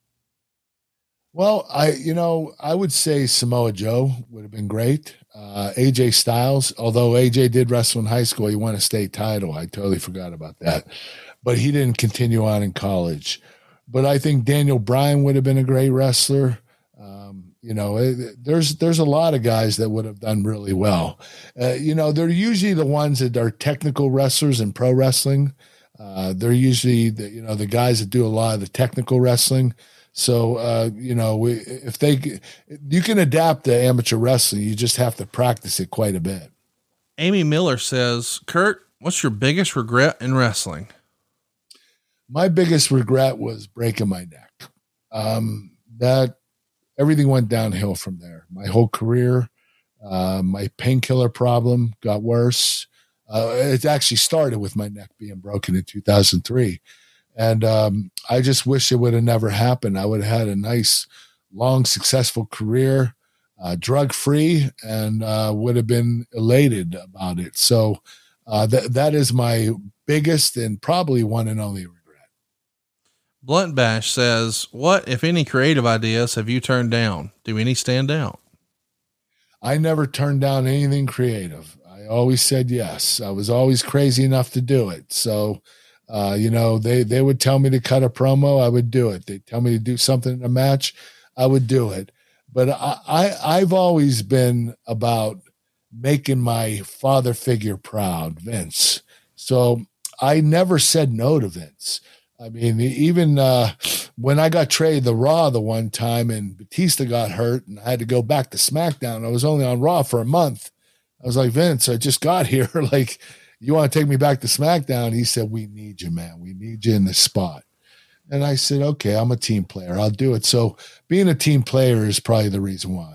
Well, I, you know, I would say Samoa Joe would have been great. Uh, A J Styles, although A J did wrestle in high school, he won a state title. I totally forgot about that, but he didn't continue on in college. But I think Daniel Bryan would have been a great wrestler. Um, you know, it, there's, there's a lot of guys that would have done really well. Uh, you know, they're usually the ones that are technical wrestlers in pro wrestling. Uh, they're usually the, you know, the guys that do a lot of the technical wrestling. So, uh, you know, we, if they, you can adapt to amateur wrestling, you just have to practice it quite a bit. Amy Miller says, Kurt, what's your biggest regret in wrestling? My biggest regret was breaking my neck. Um, that everything went downhill from there. My whole career, uh, my painkiller problem got worse. Uh, it actually started with my neck being broken in two thousand three. And um, I just wish it would have never happened. I would have had a nice, long, successful career, uh, drug-free, and uh, would have been elated about it. So uh, th- that is my biggest and probably one and only regret. Blunt Bash says, what, if any, creative ideas have you turned down? Do any stand out? I never turned down anything creative. I always said yes. I was always crazy enough to do it. So, uh, you know, they, they would tell me to cut a promo. I would do it. They'd tell me to do something in a match. I would do it. But I, I, I've always been about making my father figure proud, Vince. So I never said no to Vince. I mean, even uh, when I got traded to Raw the one time and Batista got hurt and I had to go back to SmackDown, I was only on Raw for a month. I was like, Vince, I just got here. Like, you want to take me back to SmackDown? He said, we need you, man. We need you in this spot. And I said, okay, I'm a team player. I'll do it. So being a team player is probably the reason why.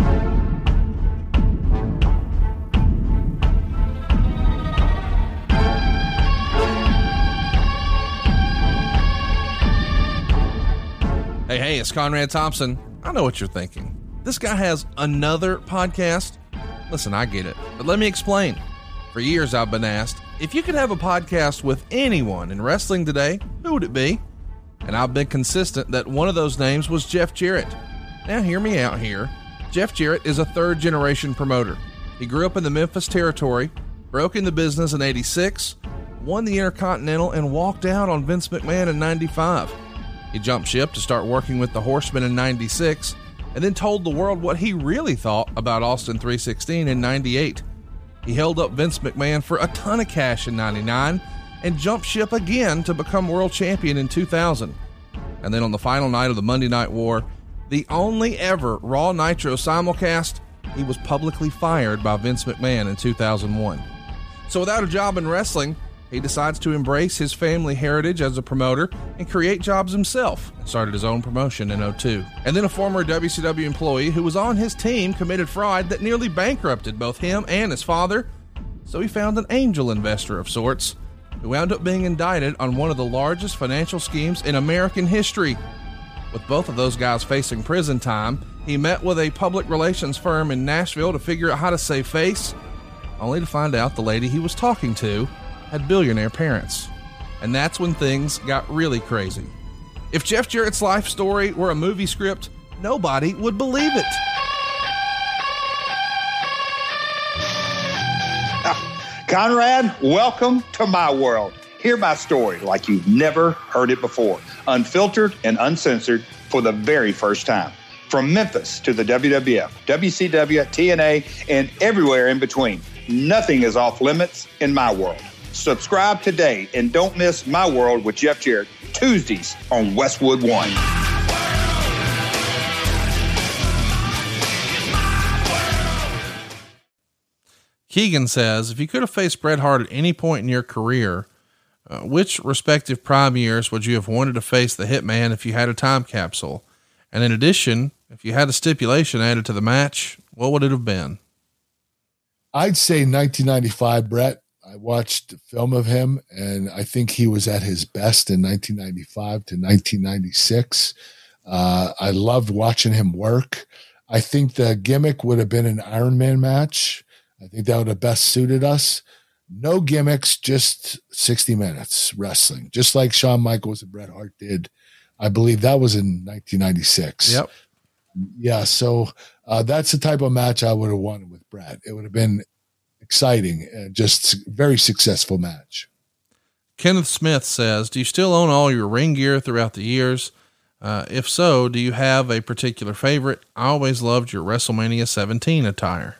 Hey, hey, it's Conrad Thompson. I know what you're thinking. This guy has another podcast? Listen, I get it, but let me explain. For years, I've been asked, if you could have a podcast with anyone in wrestling today, who would it be? And I've been consistent that one of those names was Jeff Jarrett. Now, hear me out here. Jeff Jarrett is a third-generation promoter. He grew up in the Memphis territory, broke into business in eighty-six, won the Intercontinental, and walked out on Vince McMahon in ninety-five. He jumped ship to start working with the Horsemen in ninety-six, and then told the world what he really thought about Austin three sixteen in ninety-eight. He held up Vince McMahon for a ton of cash in ninety-nine, and jumped ship again to become world champion in two thousand. And then on the final night of the Monday Night War, the only ever Raw Nitro simulcast, he was publicly fired by Vince McMahon in two thousand one. So without a job in wrestling, he decides to embrace his family heritage as a promoter and create jobs himself, and started his own promotion in oh two. And then a former W C W employee who was on his team committed fraud that nearly bankrupted both him and his father. So he found an angel investor of sorts, who wound up being indicted on one of the largest financial schemes in American history. With both of those guys facing prison time, he met with a public relations firm in Nashville to figure out how to save face, only to find out the lady he was talking to had billionaire parents. And that's when things got really crazy. If Jeff Jarrett's life story were a movie script, nobody would believe it. Conrad, welcome to my world. Hear my story like you've never heard it before, unfiltered and uncensored for the very first time. From Memphis to the W W F, W C W, T N A, and everywhere in between, nothing is off limits in my world. Subscribe today and don't miss My World with Jeff Jarrett, Tuesdays on Westwood One. Keegan says, if you could have faced Bret Hart at any point in your career, uh, which respective prime years would you have wanted to face the Hitman if you had a time capsule? And in addition, if you had a stipulation added to the match, what would it have been? I'd say nineteen ninety-five, Bret. I watched a film of him, and I think he was at his best in nineteen ninety-five to nineteen ninety-six. Uh, I loved watching him work. I think the gimmick would have been an Iron Man match. I think that would have best suited us. No gimmicks, just sixty minutes wrestling, just like Shawn Michaels and Bret Hart did. I believe that was in nineteen ninety-six. Yep. Yeah, so uh, that's the type of match I would have wanted with Bret. It would have been exciting and just very successful match. Kenneth Smith says, do you still own all your ring gear throughout the years? Uh, if so, do you have a particular favorite? I always loved your WrestleMania seventeen attire.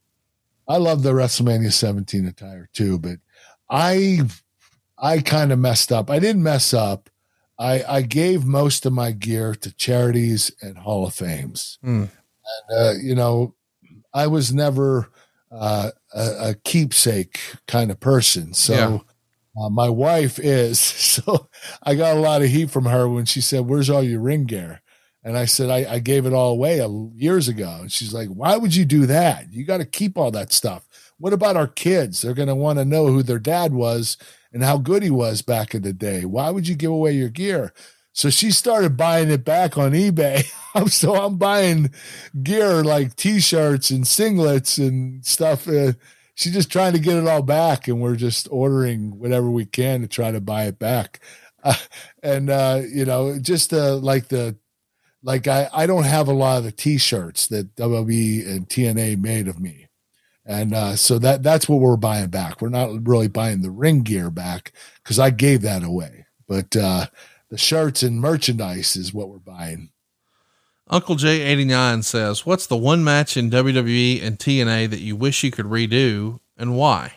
I love the WrestleMania seventeen attire too, but I, I kind of messed up. I didn't mess up. I, I gave most of my gear to charities and Hall of Fames. Mm. And, uh, you know, I was never uh, a, a keepsake kind of person. So yeah. uh, my wife is, so I got a lot of heat from her when she said, where's all your ring gear? And I said, I, I gave it all away years ago. And she's like, why would you do that? You got to keep all that stuff. What about our kids? They're going to want to know who their dad was and how good he was back in the day. Why would you give away your gear? So she started buying it back on eBay. So I'm buying gear like T-shirts and singlets and stuff. Uh, she's just trying to get it all back, and we're just ordering whatever we can to try to buy it back. Uh, and, uh, you know, just uh, like the, like I, I don't have a lot of the T-shirts that W W E and T N A made of me. And uh, so that that's what we're buying back. We're not really buying the ring gear back because I gave that away. But uh, the shirts and merchandise is what we're buying. Uncle J eighty-nine says, what's the one match in W W E and T N A that you wish you could redo, and why?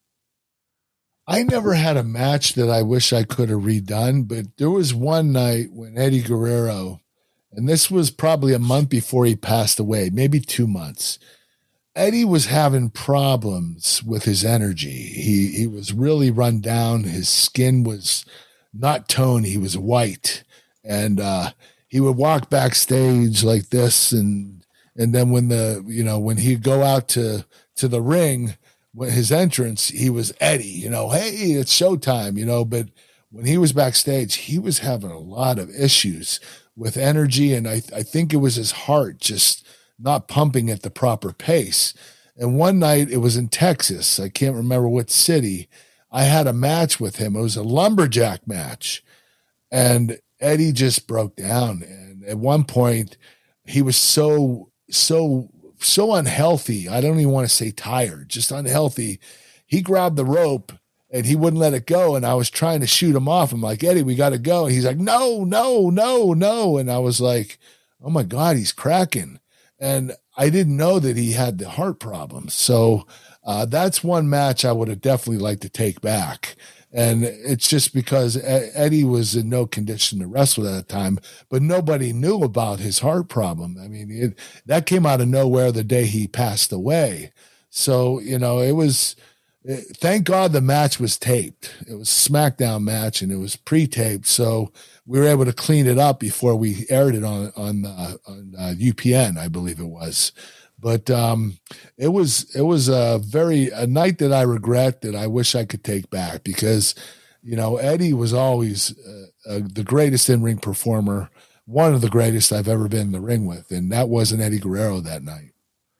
I never had a match that I wish I could have redone, but there was one night when Eddie Guerrero, and this was probably a month before he passed away, maybe two months. Eddie was having problems with his energy. He he was really run down. His skin was not Tony, he was white. And uh, he would walk backstage like this. And, and then when the, you know, when he'd go out to, to the ring, when his entrance, he was Eddie, you know, hey, it's showtime, you know, but when he was backstage, he was having a lot of issues with energy. And I, I think it was his heart just not pumping at the proper pace. And one night, it was in Texas, I can't remember what city, I had a match with him. It was a lumberjack match. And Eddie just broke down. And at one point, he was so, so, so unhealthy. I don't even want to say tired, just unhealthy. He grabbed the rope and he wouldn't let it go. And I was trying to shoot him off. I'm like, Eddie, we got to go. And he's like, no, no, no, no. And I was like, oh my God, he's cracking. And I didn't know that he had the heart problems. So uh, that's one match I would have definitely liked to take back. And it's just because Eddie was in no condition to wrestle at that time, but nobody knew about his heart problem. I mean, it, that came out of nowhere the day he passed away. So, you know, it was, it, thank God the match was taped. It was a SmackDown match and it was pre-taped. So we were able to clean it up before we aired it on, on, uh, on uh, U P N, I believe it was. But um, it was it was a very a night that I regret, that I wish I could take back, because, you know, Eddie was always uh, uh, the greatest in-ring performer, one of the greatest I've ever been in the ring with, and that wasn't Eddie Guerrero that night.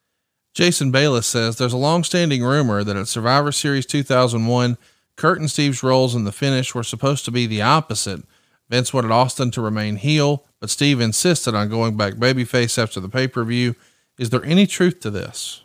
Jason Bayless says there's a long-standing rumor that at Survivor Series two thousand one, Kurt and Steve's roles in the finish were supposed to be the opposite. Vince wanted Austin to remain heel, but Steve insisted on going back babyface after the pay-per-view. Is there any truth to this?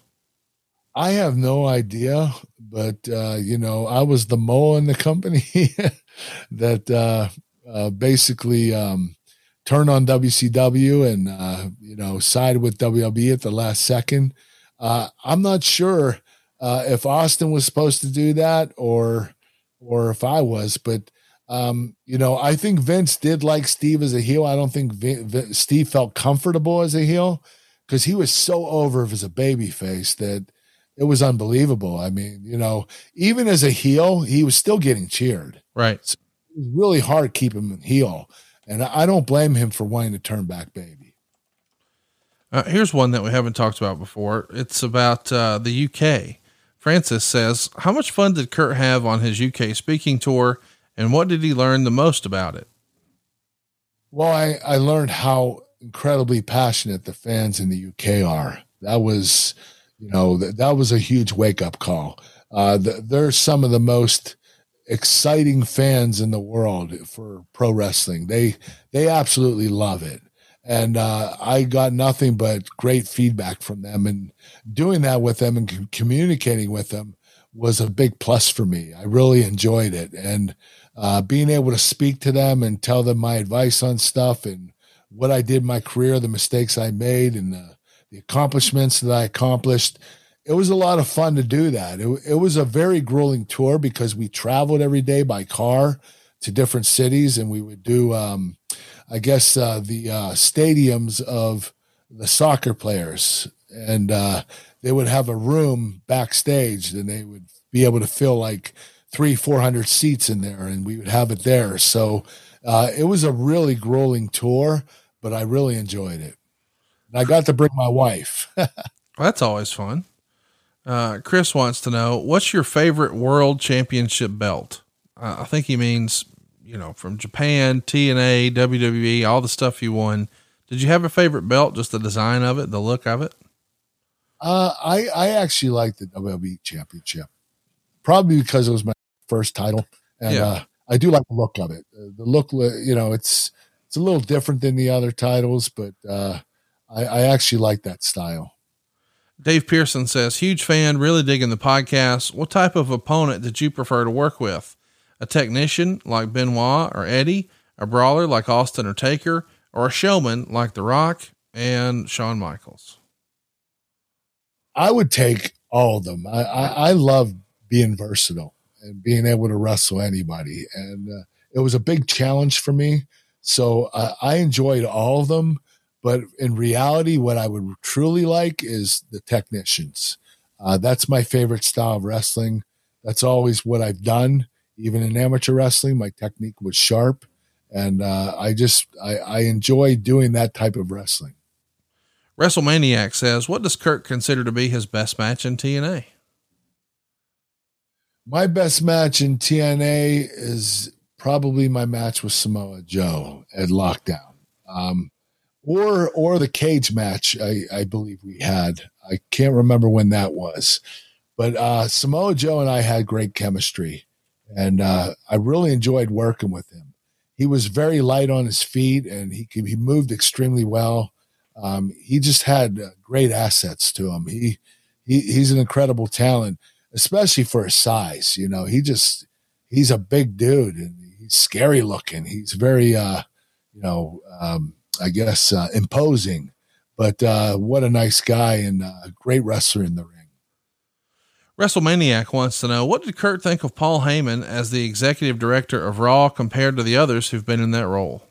I have no idea, but, uh, you know, I was the mole in the company that uh, uh, basically um, turned on W C W and, uh, you know, sided with W W E at the last second. Uh, I'm not sure uh, if Austin was supposed to do that or, or if I was, but, um, you know, I think Vince did like Steve as a heel. I don't think Vin- Vin- Steve felt comfortable as a heel, because he was so over as a baby face that it was unbelievable. I mean, you know, even as a heel, he was still getting cheered. Right. So it was really hard to keep him heel. And I don't blame him for wanting to turn back baby. Uh, here's one that we haven't talked about before. It's about uh, the U K. Francis says, how much fun did Kurt have on his U K speaking tour, and what did he learn the most about it? Well, I, I learned how incredibly passionate the fans in the U K are. That was, you know, that, that was a huge wake up call. Uh, the, they're some of the most exciting fans in the world for pro wrestling. They, they absolutely love it. And, uh, I got nothing but great feedback from them, and doing that with them and c- communicating with them was a big plus for me. I really enjoyed it. And, uh, being able to speak to them and tell them my advice on stuff and what I did in my career, the mistakes I made, and the, the accomplishments that I accomplished. It was a lot of fun to do that. It, it was a very grueling tour because we traveled every day by car to different cities, and we would do, um, I guess, uh, the uh, stadiums of the soccer players. And uh, they would have a room backstage, and they would be able to fill like three, four hundred seats in there, and we would have it there. So uh, it was a really grueling tour, but I really enjoyed it. And I got to bring my wife. That's always fun. Uh, Chris wants to know, what's your favorite world championship belt? Uh, I think he means, you know, from Japan, T N A, W W E, all the stuff you won. Did you have a favorite belt? Just the design of it, the look of it? Uh, I, I actually like the W W E championship, probably because it was my first title. And Yeah. uh, I do like the look of it. Uh, the look, you know, it's, it's a little different than the other titles, but uh, I, I actually like that style. Dave Pearson says, huge fan, really digging the podcast. What type of opponent did you prefer to work with? A technician like Benoit or Eddie, a brawler like Austin or Taker, or a showman like The Rock and Shawn Michaels? I would take all of them. I, I, I love being versatile and being able to wrestle anybody. And uh, it was a big challenge for me. So uh, I enjoyed all of them. But in reality, what I would truly like is the technicians. Uh, that's my favorite style of wrestling. That's always what I've done. Even in amateur wrestling, my technique was sharp. And uh, I just, I, I enjoy doing that type of wrestling. WrestleManiac says, what does Kurt consider to be his best match in T N A? My best match in T N A is probably my match with Samoa Joe at Lockdown. Um, or, or the cage match I, I believe we had. I can't remember when that was, but uh, Samoa Joe and I had great chemistry, and uh, I really enjoyed working with him. He was very light on his feet, and he he moved extremely well. Um, he just had uh, great assets to him. He, he he's an incredible talent, especially for his size. You know, he just he's a big dude, and he's scary looking. He's very, uh, you know, um, I guess uh, imposing. But uh, what a nice guy and a great wrestler in the ring. WrestleManiac wants to know, what did Kurt think of Paul Heyman as the executive director of Raw compared to the others who've been in that role?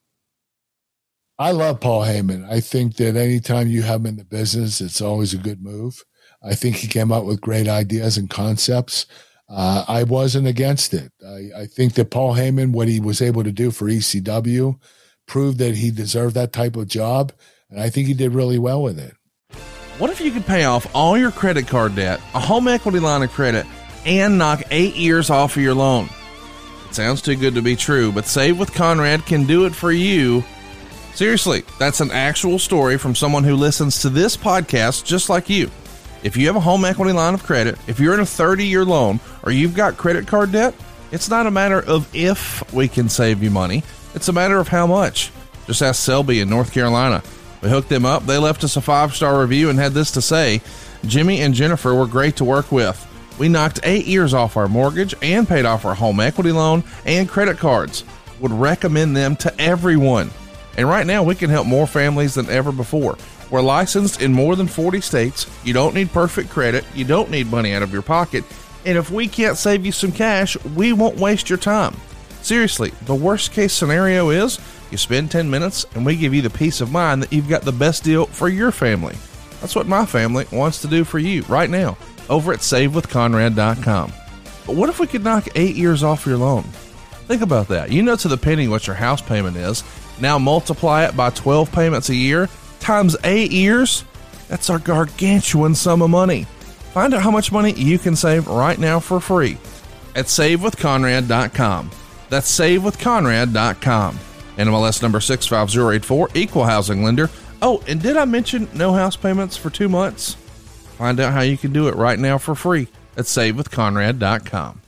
I love Paul Heyman. I think that anytime you have him in the business, it's always a good move. I think he came up with great ideas and concepts. Uh, I wasn't against it. I, I think that Paul Heyman, what he was able to do for E C W, proved that he deserved that type of job. And I think he did really well with it. What if you could pay off all your credit card debt, a home equity line of credit, and knock eight years off of your loan? It sounds too good to be true, but Save with Conrad can do it for you. Seriously, that's an actual story from someone who listens to this podcast just like you. If you have a home equity line of credit, if you're in a thirty-year loan, or you've got credit card debt, it's not a matter of if we can save you money. It's a matter of how much. Just ask Selby in North Carolina. We hooked them up. They left us a five-star review and had this to say: Jimmy and Jennifer were great to work with. We knocked eight years off our mortgage and paid off our home equity loan and credit cards. Would recommend them to everyone. And right now we can help more families than ever before. We're licensed in more than forty states. You don't need perfect credit. You don't need money out of your pocket. And if we can't save you some cash, we won't waste your time. Seriously, the worst case scenario is you spend ten minutes and we give you the peace of mind that you've got the best deal for your family. That's what my family wants to do for you right now over at save with conrad dot com. But what if we could knock eight years off your loan? Think about that. You know to the penny what your house payment is. Now multiply it by twelve payments a year times eight years. That's a gargantuan sum of money. Find out how much money you can save right now for free at save with conrad dot com. That's save with conrad dot com. N M L S number six five zero eight four, equal housing lender. Oh, and did I mention no house payments for two months? Find out how you can do it right now for free at save with conrad dot com.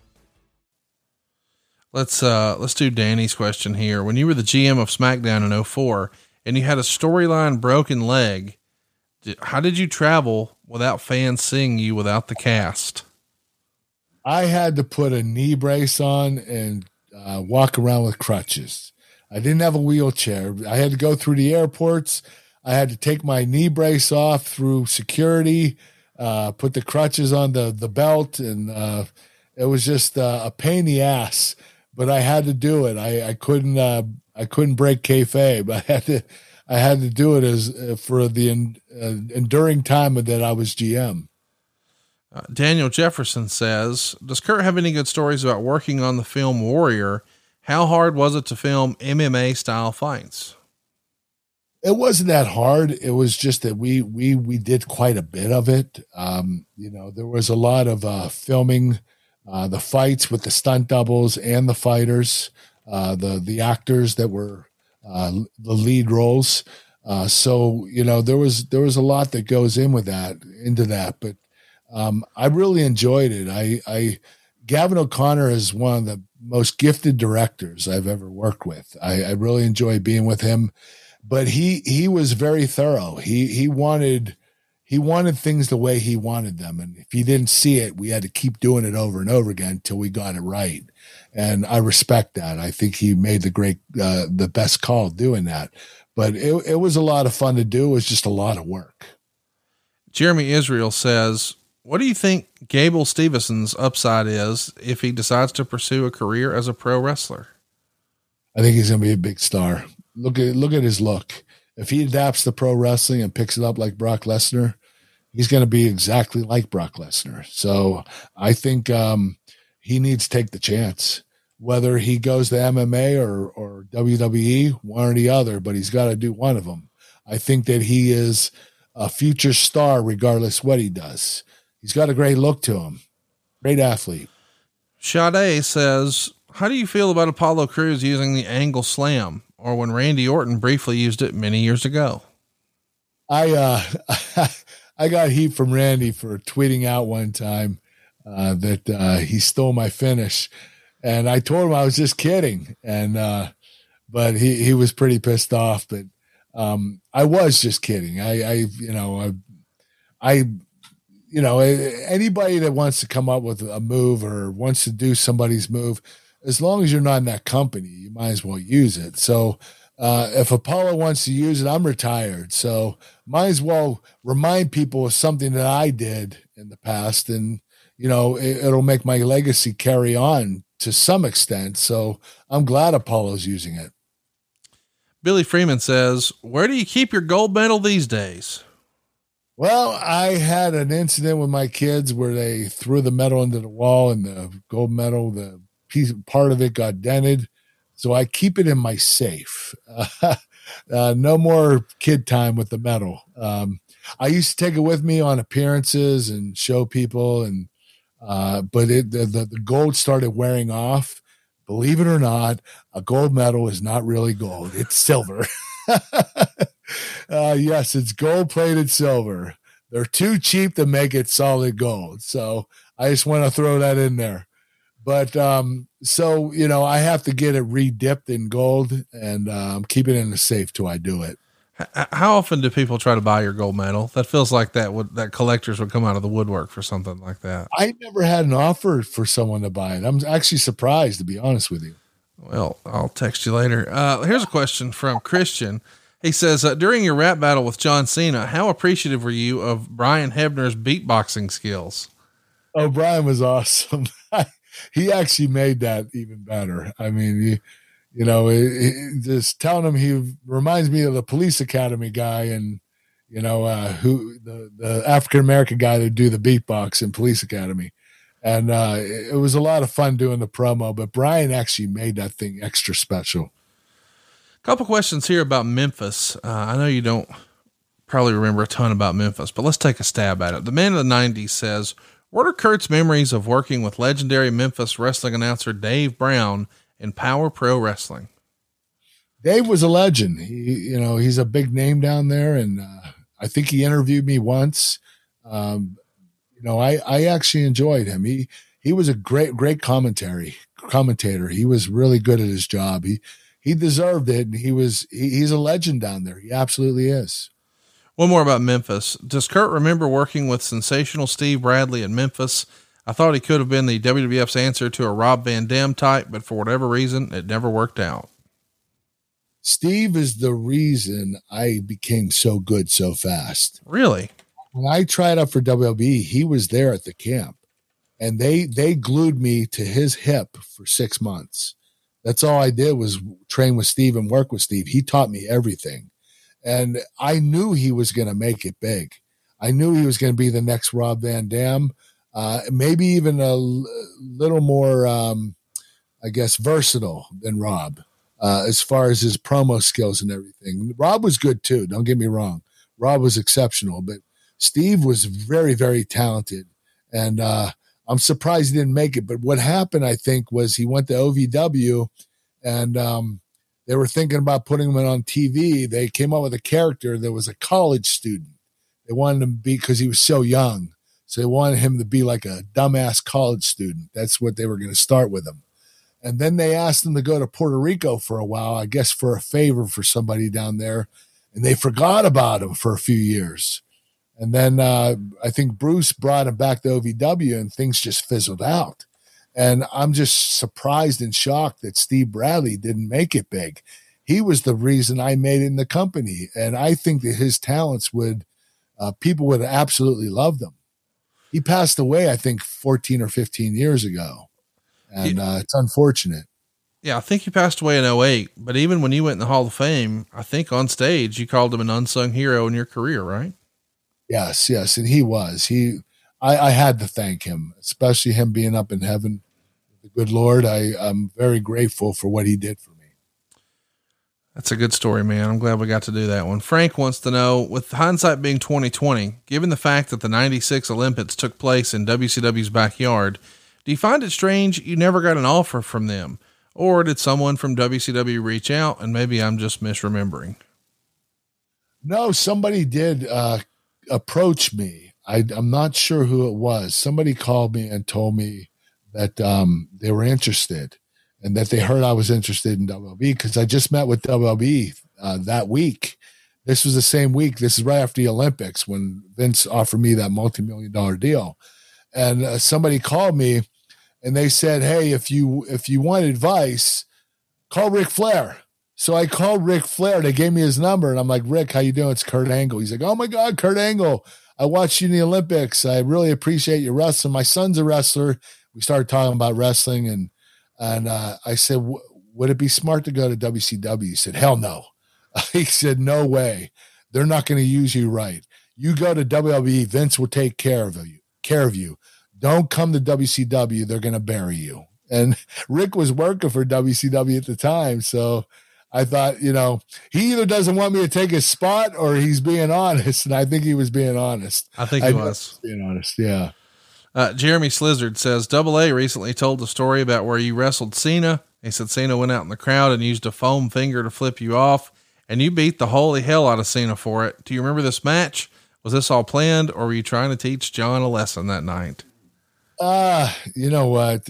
Let's, uh, let's do Danny's question here. When you were the G M of SmackDown in oh four and you had a storyline broken leg, how did you travel without fans seeing you without the cast? I had to put a knee brace on and uh, walk around with crutches. I didn't have a wheelchair. I had to go through the airports. I had to take my knee brace off through security, uh, put the crutches on the, the belt. And uh, it was just uh, a pain in the ass, but I had to do it. I, I couldn't, uh, I couldn't break kayfabe. I had to, I had to do it as uh, for the uh, enduring time that I was G M. Uh, Daniel Jefferson says, does Kurt have any good stories about working on the film Warrior? How hard was it to film M M A style fights? It wasn't that hard. It was just that we, we, we did quite a bit of it. Um, you know, there was a lot of, uh, filming, uh, the fights with the stunt doubles and the fighters, uh, the, the actors that were, uh, the lead roles. Uh, so, you know, there was, there was a lot that goes in with that, into that, but, um, I really enjoyed it. I, I, Gavin O'Connor is one of the most gifted directors I've ever worked with. I, I really enjoy being with him, but he, he was very thorough. He, he wanted, he wanted things the way he wanted them. And if he didn't see it, we had to keep doing it over and over again until we got it right. And I respect that. I think he made the great, uh, the best call doing that, but it, it was a lot of fun to do. It was just a lot of work. Jeremy Israel says, what do you think Gable Stevenson's upside is if he decides to pursue a career as a pro wrestler? I think he's going to be a big star. Look at, look at his look. If he adapts to pro wrestling and picks it up like Brock Lesnar, he's going to be exactly like Brock Lesnar. So I think, um, he needs to take the chance. Whether he goes to M M A or, or W W E, one or the other, but he's got to do one of them. I think that he is a future star regardless what he does. He's got a great look to him. Great athlete. Sade says, how do you feel about Apollo Crews using the angle slam, or when Randy Orton briefly used it many years ago? I, uh, I got heat from Randy for tweeting out one time, uh, that, uh, he stole my finish. And I told him I was just kidding. And, uh, but he, he was pretty pissed off, but, um, I was just kidding. I, I, you know, I, I, you know, anybody that wants to come up with a move or wants to do somebody's move, as long as you're not in that company, you might as well use it. So, uh, if Apollo wants to use it, I'm retired. So might as well remind people of something that I did in the past. And, you know, it, it'll make my legacy carry on to some extent. So I'm glad Apollo's using it. Billy Freeman says, where do you keep your gold medal these days? Well, I had an incident with my kids where they threw the medal into the wall and the gold medal, the piece, part of it got dented. So I keep it in my safe. Uh, uh, no more kid time with the medal. Um, I used to take it with me on appearances and show people, and Uh, but it, the, the, the gold started wearing off. Believe it or not, a gold medal is not really gold. It's silver. uh, yes, it's gold plated silver. They're too cheap to make it solid gold. So I just want to throw that in there. But, um, so, you know, I have to get it re-dipped in gold, and, um, keep it in the safe till I do it. How often do people try to buy your gold medal? That feels like that would, that collectors would come out of the woodwork for something like that. I never had an offer for someone to buy it. I'm actually surprised, to be honest with you. Well, I'll text you later. Uh, here's a question from Christian. He says, uh, during your rap battle with John Cena, how appreciative were you of Brian Hebner's beatboxing skills? Oh, Brian was awesome. He actually made that even better. I mean, he, You know, it, it, just telling him, he reminds me of the Police Academy guy, and, you know, uh, who the, the African-American guy that do the beatbox in Police Academy. And uh, it, it was a lot of fun doing the promo, but Brian actually made that thing extra special. A couple questions here about Memphis. Uh, I know you don't probably remember a ton about Memphis, but let's take a stab at it. The man of the nineties says, what are Kurt's memories of working with legendary Memphis wrestling announcer Dave Brown in Power Pro Wrestling? Dave was a legend. He, you know, he's a big name down there. And, uh, I think he interviewed me once. Um, you know, I, I actually enjoyed him. He, he was a great, great commentary commentator. He was really good at his job. He, he deserved it. And he was, he, he's a legend down there. He absolutely is. One more about Memphis. Does Kurt remember working with sensational Steve Bradley in Memphis? I thought he could have been the W W F's answer to a Rob Van Dam type, but for whatever reason, it never worked out. Steve is the reason I became so good so fast. Really? When I tried out for W W E, he was there at the camp, and they, they glued me to his hip for six months. That's all I did was train with Steve and work with Steve. He taught me everything. And I knew he was going to make it big. I knew he was going to be the next Rob Van Dam. Uh, maybe even a l- little more, um, I guess, versatile than Rob, uh, as far as his promo skills and everything. Rob was good too. Don't get me wrong. Rob was exceptional, but Steve was very, very talented. And, uh, I'm surprised he didn't make it. But what happened, I think, was he went to O V W, and, um, they were thinking about putting him on T V. They came up with a character that was a college student. They wanted him to be, because he was so young. So they wanted him to be like a dumbass college student. That's what they were going to start with him. And then they asked him to go to Puerto Rico for a while, I guess for a favor for somebody down there. And they forgot about him for a few years. And then uh, I think Bruce brought him back to O V W, and things just fizzled out. And I'm just surprised and shocked that Steve Bradley didn't make it big. He was the reason I made it in the company. And I think that his talents would, uh, people would absolutely love them. He passed away, I think, fourteen or fifteen years ago. And uh, it's unfortunate. Yeah, I think he passed away in oh eight, but even when you went in the Hall of Fame, I think on stage, you called him an unsung hero in your career, right? Yes, yes. And he was. He, I, I had to thank him, especially him being up in heaven. good Lord, I, I'm very grateful for what he did for me. That's a good story, man. I'm glad we got to do that one. Frank wants to know, with hindsight being twenty twenty, given the fact that the ninety-six Olympics took place in W C W's backyard, do you find it strange you never got an offer from them? Or did someone from W C W reach out and maybe I'm just misremembering? No, somebody did uh, approach me. I, I'm not sure who it was. Somebody called me and told me that um, they were interested and that they heard I was interested in W W E because I just met with W W E uh, that week. This was the same week. This is right after the Olympics when Vince offered me that multi-million dollar deal. And uh, somebody called me and they said, hey, if you if you want advice, call Ric Flair. So I called Ric Flair. They gave me his number, and I'm like, Rick, how you doing? It's Kurt Angle. He's like, oh, my God, Kurt Angle. I watched you in the Olympics. I really appreciate your wrestling. My son's a wrestler. We started talking about wrestling, and and uh, I said, would it be smart to go to W C W? He said, hell no. He said, no way. They're not going to use you right. You go to W W E, Vince will take care of you. Care of you. Don't come to W C W. They're going to bury you. And Rick was working for W C W at the time, so I thought, you know, he either doesn't want me to take his spot or he's being honest. And I think he was being honest. I think he I was being honest. Yeah. Uh, Jeremy Slizzard says Double A recently told the story about where you wrestled Cena. He said Cena went out in the crowd and used a foam finger to flip you off, and you beat the holy hell out of Cena for it. Do you remember this match? Was this all planned, or were you trying to teach John a lesson that night? Uh, you know what?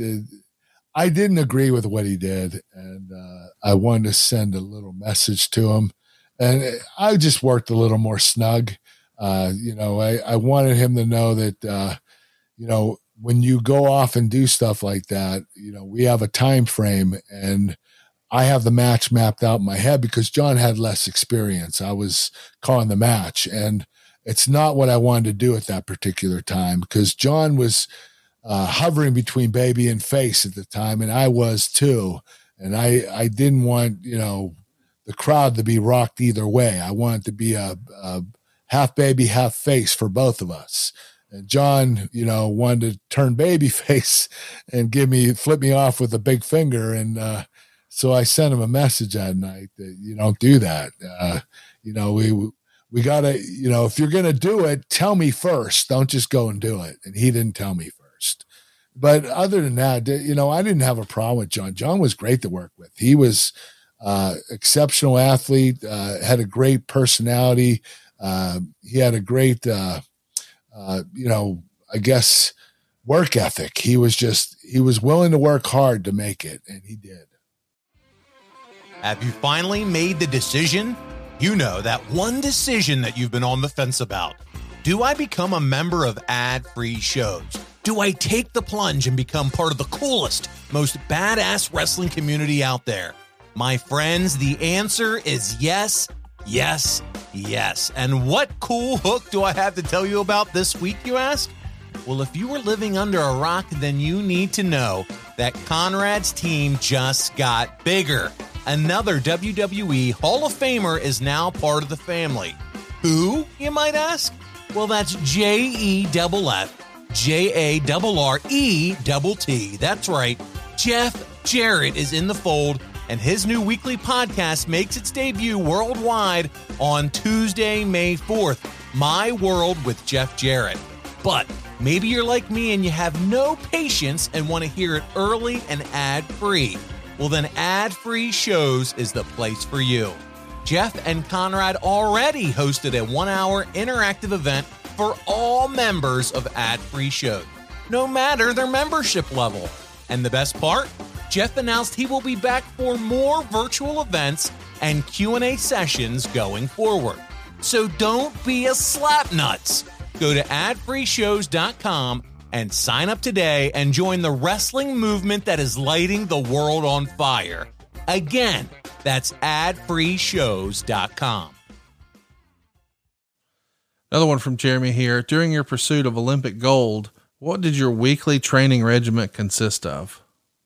I didn't agree with what he did, and uh, I wanted to send a little message to him, and I just worked a little more snug. Uh, you know, I, I wanted him to know that, uh, you know, when you go off and do stuff like that, you know, we have a time frame, and I have the match mapped out in my head because John had less experience. I was calling the match, and it's not what I wanted to do at that particular time because John was Uh, hovering between baby and face at the time. And I was too. And I, I didn't want, you know, the crowd to be rocked either way. I wanted to be a, a half baby, half face for both of us. And John, you know, wanted to turn baby face and give me, flip me off with a big finger. And, uh, so I sent him a message that night that you don't do that. Uh, you know, we, we gotta, you know, if you're going to do it, tell me first, don't just go and do it. And he didn't tell me first. But other than that, you know, I didn't have a problem with John. John was great to work with. He was uh exceptional athlete, uh, had a great personality. Uh, he had a great, uh, uh, you know, I guess work ethic. He was just, he was willing to work hard to make it, and he did. Have you finally made the decision? You know, that one decision that you've been on the fence about. Do I become a member of Ad-Free Shows? Do I take the plunge and become part of the coolest, most badass wrestling community out there? My friends, the answer is yes, yes, yes. And what cool hook do I have to tell you about this week, you ask? Well, if you were living under a rock, then you need to know that Conrad's team just got bigger. Another W W E Hall of Famer is now part of the family. Who, you might ask? Well, that's J E F F. J A R R E T T. That's right. Jeff Jarrett is in the fold, and his new weekly podcast makes its debut worldwide on Tuesday, May fourth. My World with Jeff Jarrett. But maybe you're like me and you have no patience and want to hear it early and ad-free. Well, then Ad-Free Shows is the place for you. Jeff and Conrad already hosted a one-hour interactive event for all members of Ad-Free Shows, no matter their membership level. And the best part? Jeff announced he will be back for more virtual events and Q and A sessions going forward. So don't be a slapnuts. Go to ad free shows dot com and sign up today and join the wrestling movement that is lighting the world on fire. Again, that's ad free shows dot com. Another one from Jeremy here. During your pursuit of Olympic gold, what did your weekly training regiment consist of?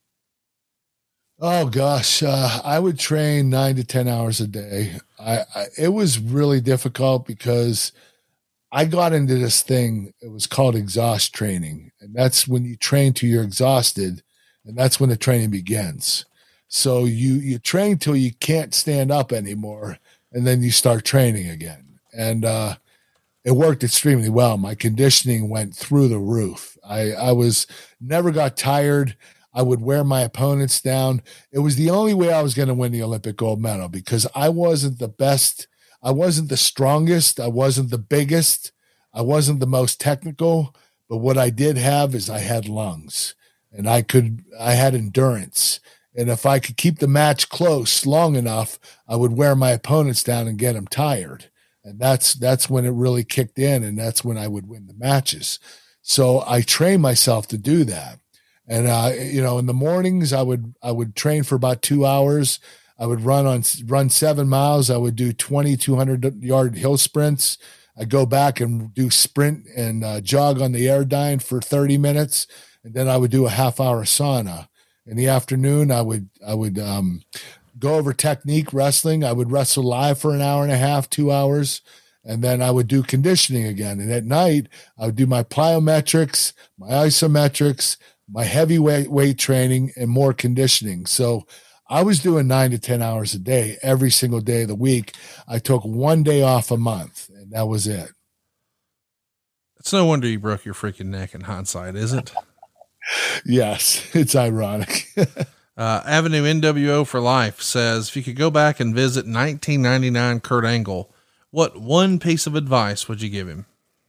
Oh gosh. Uh, I would train nine to ten hours a day. I, I, it was really difficult because I got into this thing. It was called exhaust training. And that's when you train till you're exhausted. And that's when the training begins. So you, you train till you can't stand up anymore. And then you start training again. And, uh, it worked extremely well. My conditioning went through the roof. I, I was never got tired. I would wear my opponents down. It was the only way I was going to win the Olympic gold medal because I wasn't the best. I wasn't the strongest. I wasn't the biggest. I wasn't the most technical. But what I did have is I had lungs and I could, I had endurance. And if I could keep the match close long enough, I would wear my opponents down and get them tired. And that's that's when it really kicked in, and that's when I would win the matches. So I trained myself to do that. And uh, you know, in the mornings, I would I would train for about two hours. I would run on run seven miles. I would do twenty, two hundred yard hill sprints. I'd go back and do sprint and uh, jog on the Airdyne for thirty minutes, and then I would do a half hour sauna. In the afternoon, I would I would um, go over technique wrestling. I would wrestle live for an hour and a half, two hours, and then I would do conditioning again. And at night, I would do my plyometrics, my isometrics, my heavyweight weight training, and more conditioning. So I was doing nine to ten hours a day every single day of the week. I took one day off a month, and that was it. It's no wonder you broke your freaking neck in hindsight, is it? Yes, it's ironic. Uh, Avenue N W O for Life says, if you could go back and visit nineteen ninety-nine Kurt Angle, what one piece of advice would you give him?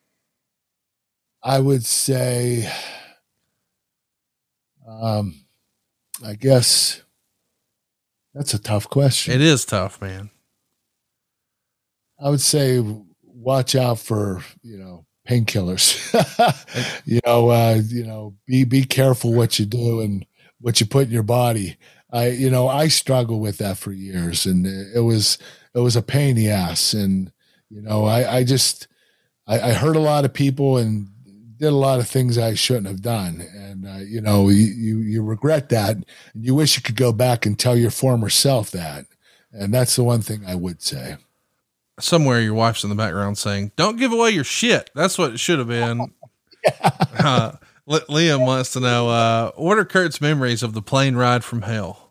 I would say, um, I guess that's a tough question. It is tough, man. I would say, watch out for, you know, painkillers, you know, uh, you know, be, be careful what you do and what you put in your body. I, you know, I struggled with that for years, and it was, it was a pain in the ass. And, you know, I, I just, I, I hurt a lot of people and did a lot of things I shouldn't have done. And, uh, you know, you, you, you regret that, and you wish you could go back and tell your former self that. And that's the one thing I would say. Somewhere your wife's in the background saying, don't give away your shit. That's what it should have been. Yeah. uh, Liam wants to know, uh, what are Kurt's memories of the plane ride from hell?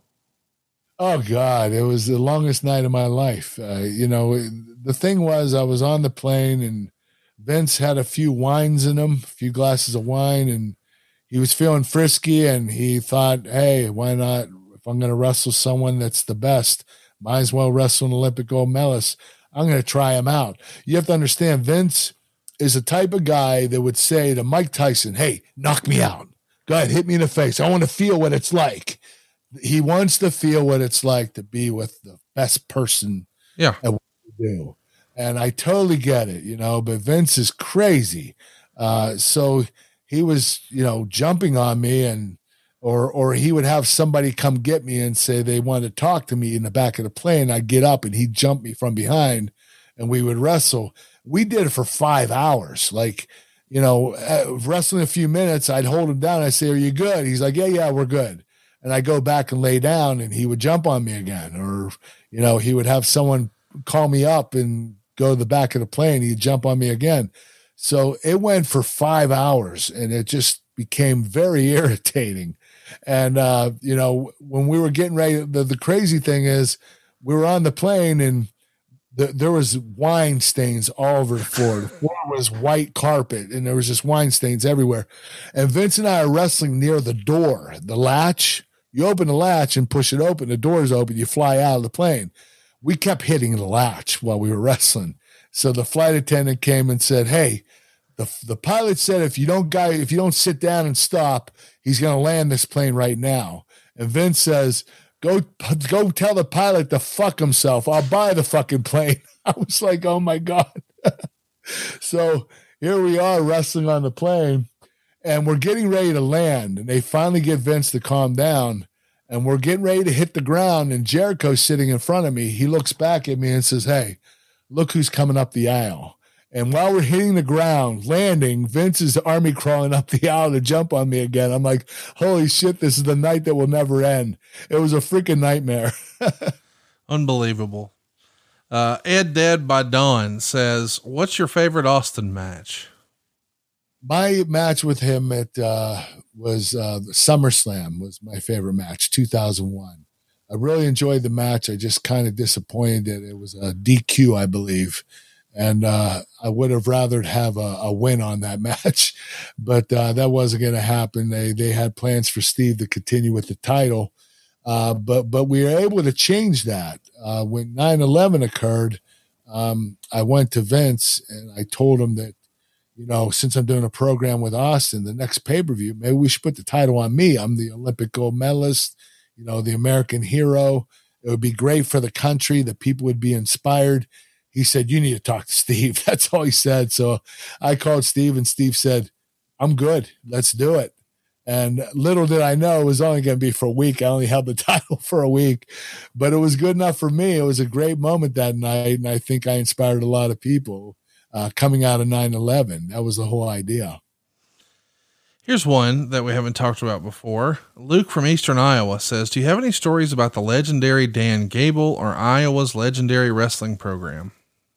Oh God, it was the longest night of my life. Uh, you know, the thing was I was on the plane and Vince had a few wines in him, a few glasses of wine, and he was feeling frisky, and he thought, hey, why not? If I'm going to wrestle someone that's the best, might as well wrestle an Olympic gold medalist. I'm going to try him out. You have to understand, Vince is the type of guy that would say to Mike Tyson, hey, knock me out. Go ahead, hit me in the face. I want to feel what it's like. He wants to feel what it's like to be with the best person yeah. at what you do. And I totally get it, you know, but Vince is crazy. Uh, so he was, you know, jumping on me, and or or he would have somebody come get me and say they wanted to talk to me in the back of the plane. I'd get up and he'd jump me from behind and we would wrestle. We did it for five hours. Like, you know, uh, wrestling a few minutes, I'd hold him down. I say, are you good? He's like, yeah, yeah, we're good. And I go back and lay down and he would jump on me again. Or, you know, he would have someone call me up and go to the back of the plane. He'd jump on me again. So it went for five hours and it just became very irritating. And, uh, you know, when we were getting ready, the, the crazy thing is we were on the plane and the, there was wine stains all over the floor. The floor was white carpet and there was just wine stains everywhere. And Vince and I are wrestling near the door, the latch. You open the latch and push it open. The door's open. You fly out of the plane. We kept hitting the latch while we were wrestling. So the flight attendant came and said, hey, the, the pilot said, if you don't guy, if you don't sit down and stop, he's going to land this plane right now. And Vince says, Go, go tell the pilot to fuck himself. I'll buy the fucking plane. I was like, oh my God. So here we are wrestling on the plane and we're getting ready to land. And they finally get Vince to calm down and we're getting ready to hit the ground. And Jericho's sitting in front of me. He looks back at me and says, hey, look who's coming up the aisle. And while we're hitting the ground, landing, Vince is army crawling up the aisle to jump on me again. I'm like, holy shit, this is the night that will never end. It was a freaking nightmare. Unbelievable. Uh, Ed Dead by Dawn says, what's your favorite Austin match? my match with him at uh, was uh, SummerSlam was my favorite match, two thousand one. I really enjoyed the match. I just kind of disappointed that it was a D Q, I believe. And uh, I would have rather have a, a win on that match, but uh, that wasn't going to happen. They they had plans for Steve to continue with the title, uh, but but we were able to change that. Uh, when nine eleven occurred, um, I went to Vince and I told him that, you know, since I'm doing a program with Austin, the next pay-per-view, maybe we should put the title on me. I'm the Olympic gold medalist, you know, the American hero. It would be great for the country. The people would be inspired. He said, you need to talk to Steve. That's all he said. So I called Steve and Steve said, I'm good. Let's do it. And little did I know it was only going to be for a week. I only held the title for a week, but it was good enough for me. It was a great moment that night. And I think I inspired a lot of people uh, coming out of nine eleven. That was the whole idea. Here's one that we haven't talked about before. Luke from Eastern Iowa says, do you have any stories about the legendary Dan Gable or Iowa's legendary wrestling program?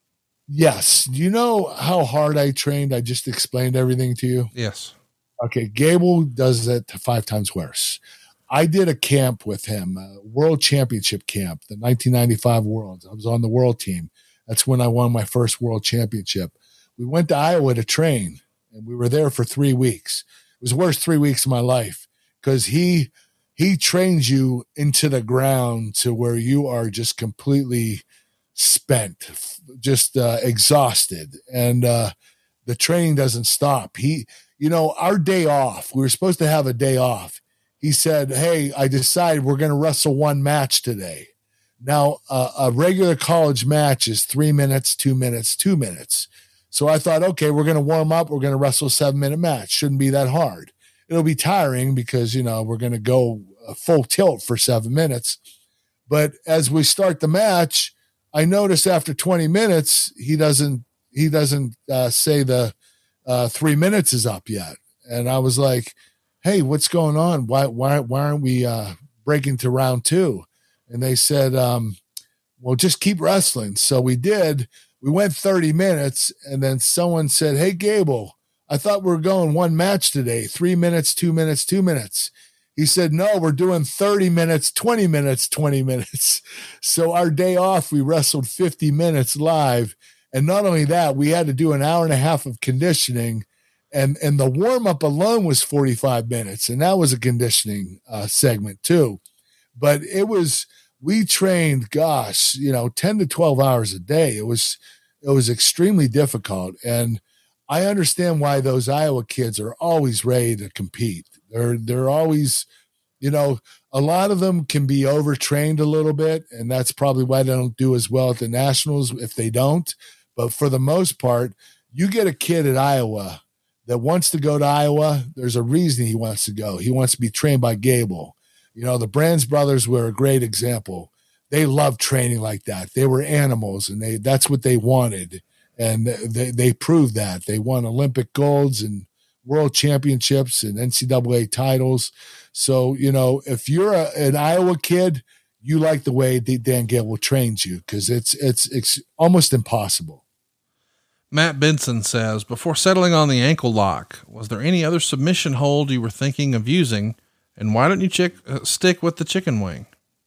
Yes. Do you know how hard I trained? I just explained everything to you. Yes. Okay. Gable does it five times worse. I did a camp with him, a world championship camp, the nineteen ninety-five Worlds. I was on the world team. That's when I won my first world championship. We went to Iowa to train and we were there for three weeks. It was the worst three weeks of my life because he, he trains you into the ground to where you are just completely spent, just uh, exhausted. And uh, the training doesn't stop. He, you know, our day off, we were supposed to have a day off. He said, hey, I decided we're going to wrestle one match today. Now, uh, a regular college match is three minutes, two minutes, two minutes. So I thought, okay, we're going to warm up. We're going to wrestle a seven minute match. Shouldn't be that hard. It'll be tiring because, you know, we're going to go full tilt for seven minutes. But as we start the match, I noticed after twenty minutes, he doesn't, he doesn't uh, say the uh, three minutes is up yet. And I was like, hey, what's going on? Why, why, why aren't we uh, breaking to round two? And they said, um, well, just keep wrestling. So we did. We went thirty minutes, and then someone said, hey, Gable, I thought we were going one match today, three minutes, two minutes, two minutes. He said, no, we're doing thirty minutes, twenty minutes, twenty minutes. So our day off, we wrestled fifty minutes live. And not only that, we had to do an hour and a half of conditioning, and, and the warm-up alone was forty-five minutes, and that was a conditioning uh, segment too. But it was... we trained, gosh, you know, ten to twelve hours a day. It was, it was extremely difficult. And I understand why those Iowa kids are always ready to compete. They're, they're always, you know, a lot of them can be overtrained a little bit. And that's probably why they don't do as well at the nationals if they don't. But for the most part, you get a kid at Iowa that wants to go to Iowa. There's a reason he wants to go. He wants to be trained by Gable. You know, the Brands brothers were a great example. They loved training like that. They were animals, and they that's what they wanted. And they, they proved that. They won Olympic golds and world championships and N C double A titles. So, you know, if you're a, an Iowa kid, you like the way Dan Gable trains you because it's, it's, it's almost impossible. Matt Benson says, before settling on the ankle lock, was there any other submission hold you were thinking of using? And why don't you chick, uh, stick with the chicken wing?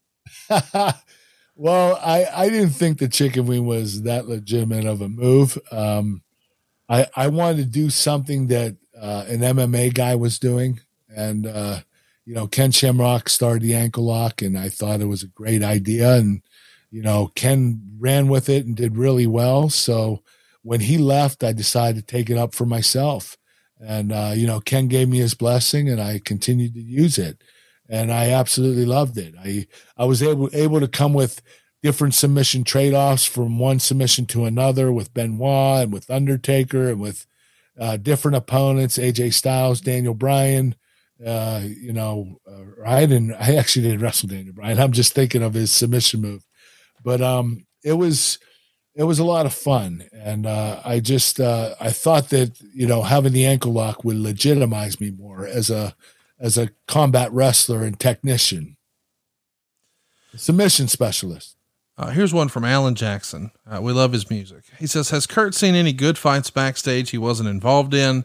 Well, I, I didn't think the chicken wing was that legitimate of a move. Um, I, I wanted to do something that uh, an M M A guy was doing. And, uh, you know, Ken Shamrock started the ankle lock, and I thought it was a great idea. And, you know, Ken ran with it and did really well. So when he left, I decided to take it up for myself. And, uh, you know, Ken gave me his blessing, and I continued to use it. And I absolutely loved it. I, I was able, able to come with different submission trade-offs from one submission to another with Benoit and with Undertaker and with uh, different opponents, A J Styles, Daniel Bryan. Uh, you know, uh, I didn't, I actually didn't wrestle Daniel Bryan. I'm just thinking of his submission move. But um, it was, it was a lot of fun. And uh, I just, uh, I thought that, you know, having the ankle lock would legitimize me more as a, as a combat wrestler and technician, submission specialist. Uh, here's one from Alan Jackson. Uh, we love his music. He says, has Kurt seen any good fights backstage he wasn't involved in?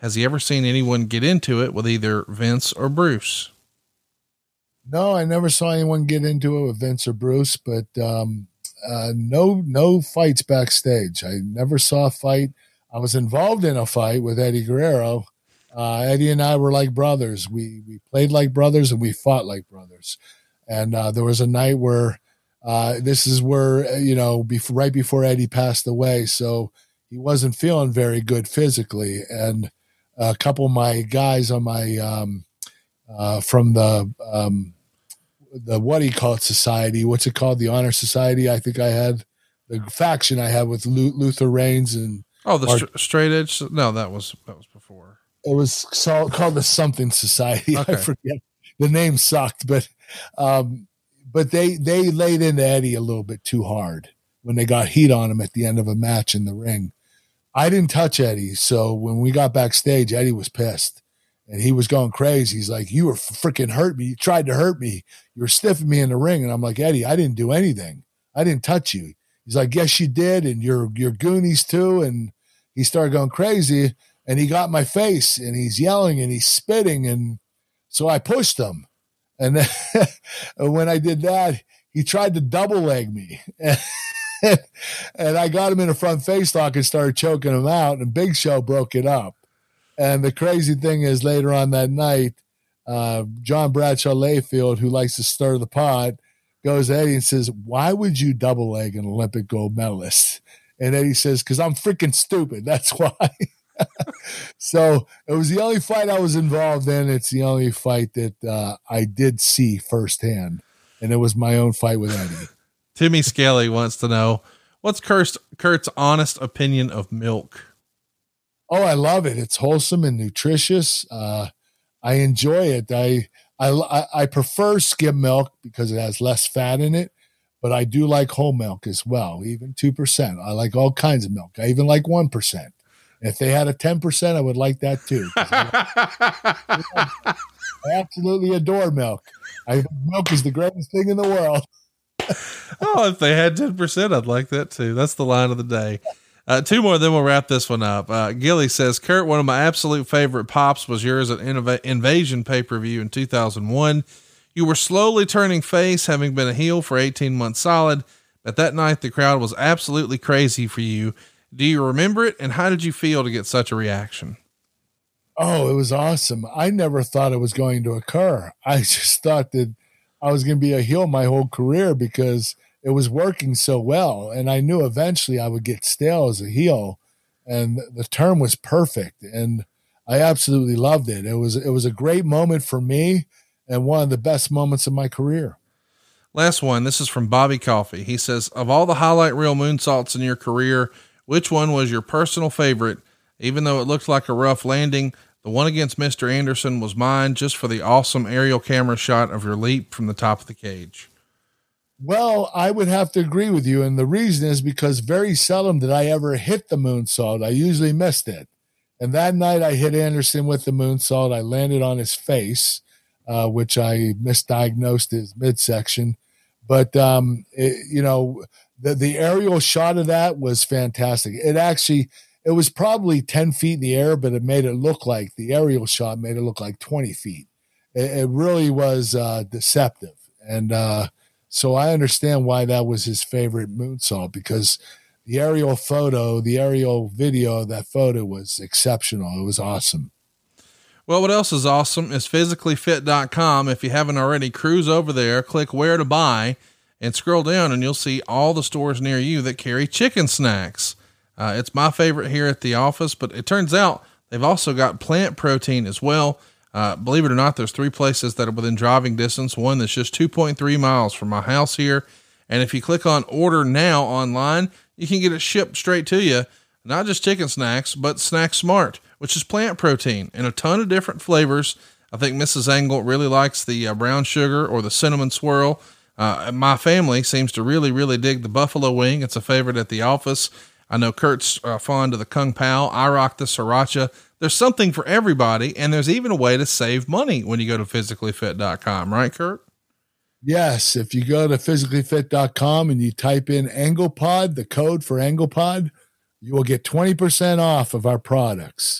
Has he ever seen anyone get into it with either Vince or Bruce? No, I never saw anyone get into it with Vince or Bruce, but um, uh, no, no fights backstage. I never saw a fight. I was involved in a fight with Eddie Guerrero. Uh, Eddie and I were like brothers. We we played like brothers and we fought like brothers. And uh, there was a night where uh, this is where, you know, before, right before Eddie passed away. So he wasn't feeling very good physically. And a couple of my guys on my, um, uh, from the, um, the, what do you call it, society? What's it called? The Honor Society. I think I had the faction I had with Luther Reigns and, oh, the Art- straight edge. No, that was, that was before. It was so, called the something society. Okay. I forget, the name sucked, but, um, but they, they laid into Eddie a little bit too hard when they got heat on him at the end of a match in the ring. I didn't touch Eddie. So when we got backstage, Eddie was pissed and he was going crazy. He's like, you were freaking hurt me. You tried to hurt me. You were stiffing me in the ring. And I'm like, Eddie, I didn't do anything. I didn't touch you. He's like, yes, you did. And you're, you're Goonies too. And he started going crazy. And he got my face and he's yelling and he's spitting. And so I pushed him. And then when I did that, he tried to double leg me. And I got him in a front face lock and started choking him out. And Big Show broke it up. And the crazy thing is later on that night, uh, John Bradshaw Layfield, who likes to stir the pot, goes to Eddie and says, why would you double leg an Olympic gold medalist? And Eddie says, because I'm freaking stupid. That's why. So it was the only fight I was involved in. It's the only fight that uh, I did see firsthand, and it was my own fight with Eddie. Timmy Skelly wants to know, what's Kurt's, Kurt's honest opinion of milk? Oh, I love it. It's wholesome and nutritious. Uh, I enjoy it. I, I, I prefer skim milk because it has less fat in it, but I do like whole milk as well, even two percent. I like all kinds of milk. I even like one percent. If they had a ten percent, I would like that too. I, I absolutely adore milk. I think milk is the greatest thing in the world. Oh, if they had ten percent, I'd like that too. That's the line of the day. Uh, two more, then we'll wrap this one up. Uh, Gilly says, Kurt, one of my absolute favorite pops was yours at Innov- Invasion pay-per-view in two thousand one. You were slowly turning face, having been a heel for eighteen months solid. But that night, the crowd was absolutely crazy for you. Do you remember it? And how did you feel to get such a reaction? Oh, it was awesome. I never thought it was going to occur. I just thought that I was going to be a heel my whole career because it was working so well. And I knew eventually I would get stale as a heel, and the term was perfect. And I absolutely loved it. It was, it was a great moment for me and one of the best moments of my career. Last one. This is from Bobby Coffee. He says, of all the highlight reel moonsaults in your career, which one was your personal favorite? Even though it looked like a rough landing, the one against Mister Anderson was mine, just for the awesome aerial camera shot of your leap from the top of the cage. Well, I would have to agree with you. And the reason is because very seldom did I ever hit the moonsault. I usually missed it. And that night I hit Anderson with the moonsault. I landed on his face, uh, which I misdiagnosed his midsection. But, um, it, you know, the, the aerial shot of that was fantastic. It actually, it was probably ten feet in the air, but it made it look like the aerial shot made it look like twenty feet. It, it really was uh, deceptive. And uh, so I understand why that was his favorite moonsault, because the aerial photo, the aerial video of that photo was exceptional. It was awesome. Well, what else is awesome is physically fit dot com. If you haven't already, cruise over there, click where to buy, and scroll down and you'll see all the stores near you that carry chicken snacks. Uh, it's my favorite here at the office, but it turns out they've also got plant protein as well. Uh, believe it or not, there's three places that are within driving distance. One that's just two point three miles from my house here. And if you click on order now online, you can get it shipped straight to you. Not just chicken snacks, but Snack Smart, which is plant protein in a ton of different flavors. I think Missus Angle really likes the uh, brown sugar or the cinnamon swirl. Uh, my family seems to really, really dig the buffalo wing. It's a favorite at the office. I know Kurt's uh, fond of the Kung Pao. I rock the sriracha. There's something for everybody. And there's even a way to save money when you go to physically fit dot com, right, Kurt? Yes. If you go to physically fit dot com and you type in AnglePod, the code for AnglePod, you will get twenty percent off of our products.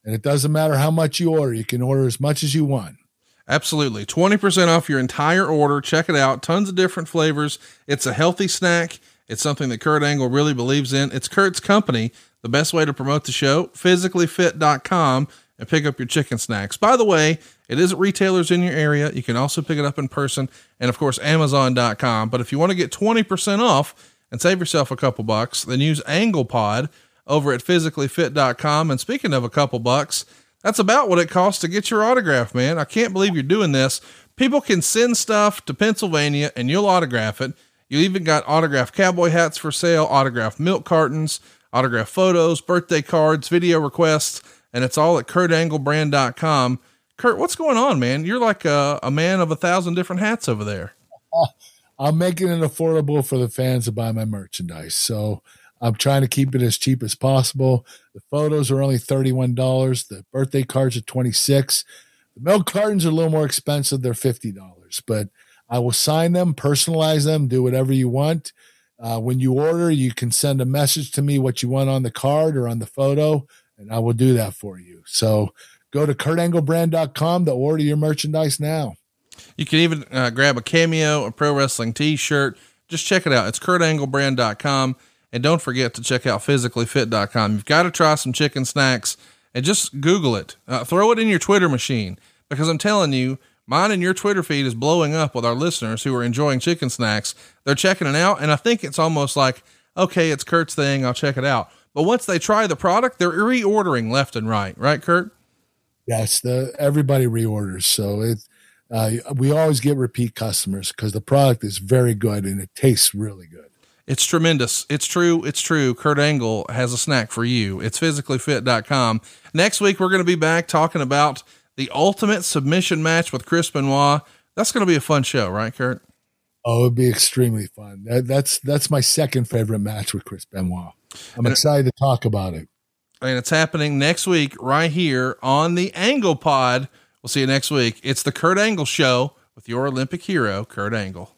And it doesn't matter how much you order. You can order as much as you want. Absolutely. twenty percent off your entire order. Check it out. Tons of different flavors. It's a healthy snack. It's something that Kurt Angle really believes in. It's Kurt's company. The best way to promote the show, physically fit dot com, and pick up your chicken snacks. By the way, it is at retailers in your area. You can also pick it up in person, and of course, amazon dot com. But if you want to get twenty percent off and save yourself a couple bucks, then use AnglePod over at physically fit dot com. And speaking of a couple bucks, that's about what it costs to get your autograph, man. I can't believe you're doing this. People can send stuff to Pennsylvania and you'll autograph it. You even got autographed cowboy hats for sale, autographed milk cartons, autographed photos, birthday cards, video requests, and it's all at kurt angle brand dot com. Kurt, what's going on, man? You're like a, a man of a thousand different hats over there. Uh, I'm making it affordable for the fans to buy my merchandise. So I'm trying to keep it as cheap as possible. The photos are only thirty-one dollars. The birthday cards are twenty-six dollars. The milk cartons are a little more expensive. They're fifty dollars, but I will sign them, personalize them, do whatever you want. Uh, when you order, you can send a message to me what you want on the card or on the photo, and I will do that for you. So go to kurt angle brand dot com to order your merchandise now. You can even uh, grab a Cameo, a pro wrestling t-shirt. Just check it out. It's kurt angle brand dot com. And don't forget to check out physically fit dot com. You've got to try some chicken snacks and just Google it. Uh, throw it in your Twitter machine, because I'm telling you, mine and your Twitter feed is blowing up with our listeners who are enjoying chicken snacks. They're checking it out. And I think it's almost like, okay, it's Kurt's thing. I'll check it out. But once they try the product, they're reordering left and right. Right, Kurt? Yes. The, everybody reorders. So it, uh, we always get repeat customers because the product is very good and it tastes really good. It's tremendous. It's true. It's true. Kurt Angle has a snack for you. It's physically fit dot com. Next week, we're going to be back talking about the ultimate submission match with Chris Benoit. That's going to be a fun show, right, Kurt? Oh, it'd be extremely fun. That, that's, that's my second favorite match with Chris Benoit. I'm and excited to talk about it. And it's happening next week right here on the Angle Pod. We'll see you next week. It's the Kurt Angle Show with your Olympic hero, Kurt Angle.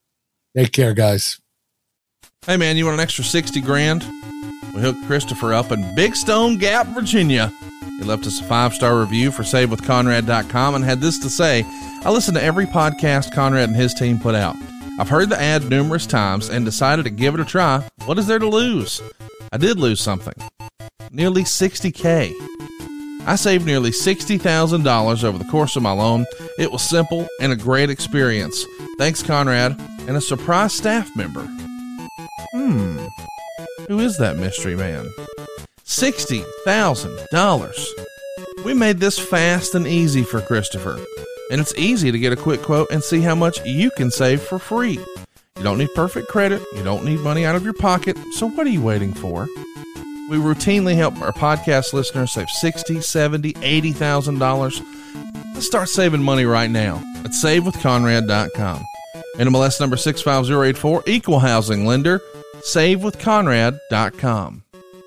Take care, guys. Hey man, you want an extra sixty grand? We hooked Christopher up in Big Stone Gap, Virginia. He left us a five-star review for save with conrad dot com and had this to say: I listen to every podcast Conrad and his team put out. I've heard the ad numerous times and decided to give it a try. What is there to lose? I did lose something. Nearly sixty K. I saved nearly sixty thousand dollars over the course of my loan. It was simple and a great experience. Thanks, Conrad, and a surprise staff member. Hmm. Who is that mystery man? sixty thousand dollars. We made this fast and easy for Christopher, and it's easy to get a quick quote and see how much you can save for free. You don't need perfect credit. You don't need money out of your pocket. So what are you waiting for? We routinely help our podcast listeners save sixty thousand dollars, seventy thousand dollars, eighty thousand dollars. Let's start saving money right now at save with conrad dot com. N M L S number six five zero eight four, equal housing lender, save with conrad dot com.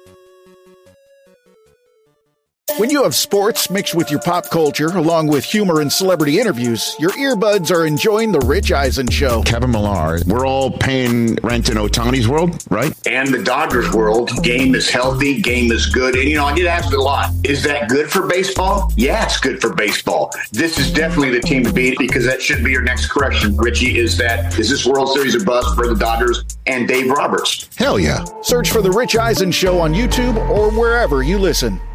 When you have sports mixed with your pop culture, along with humor and celebrity interviews, your earbuds are enjoying The Rich Eisen Show. Kevin Millar, we're all paying rent in Ohtani's world, right? And the Dodgers world. Game is healthy, game is good. And, you know, I get asked a lot, is that good for baseball? Yeah, it's good for baseball. This is definitely the team to beat, because that should be your next correction, Richie, is that, is this World Series a bust for the Dodgers and Dave Roberts? Hell yeah. Search for The Rich Eisen Show on YouTube or wherever you listen.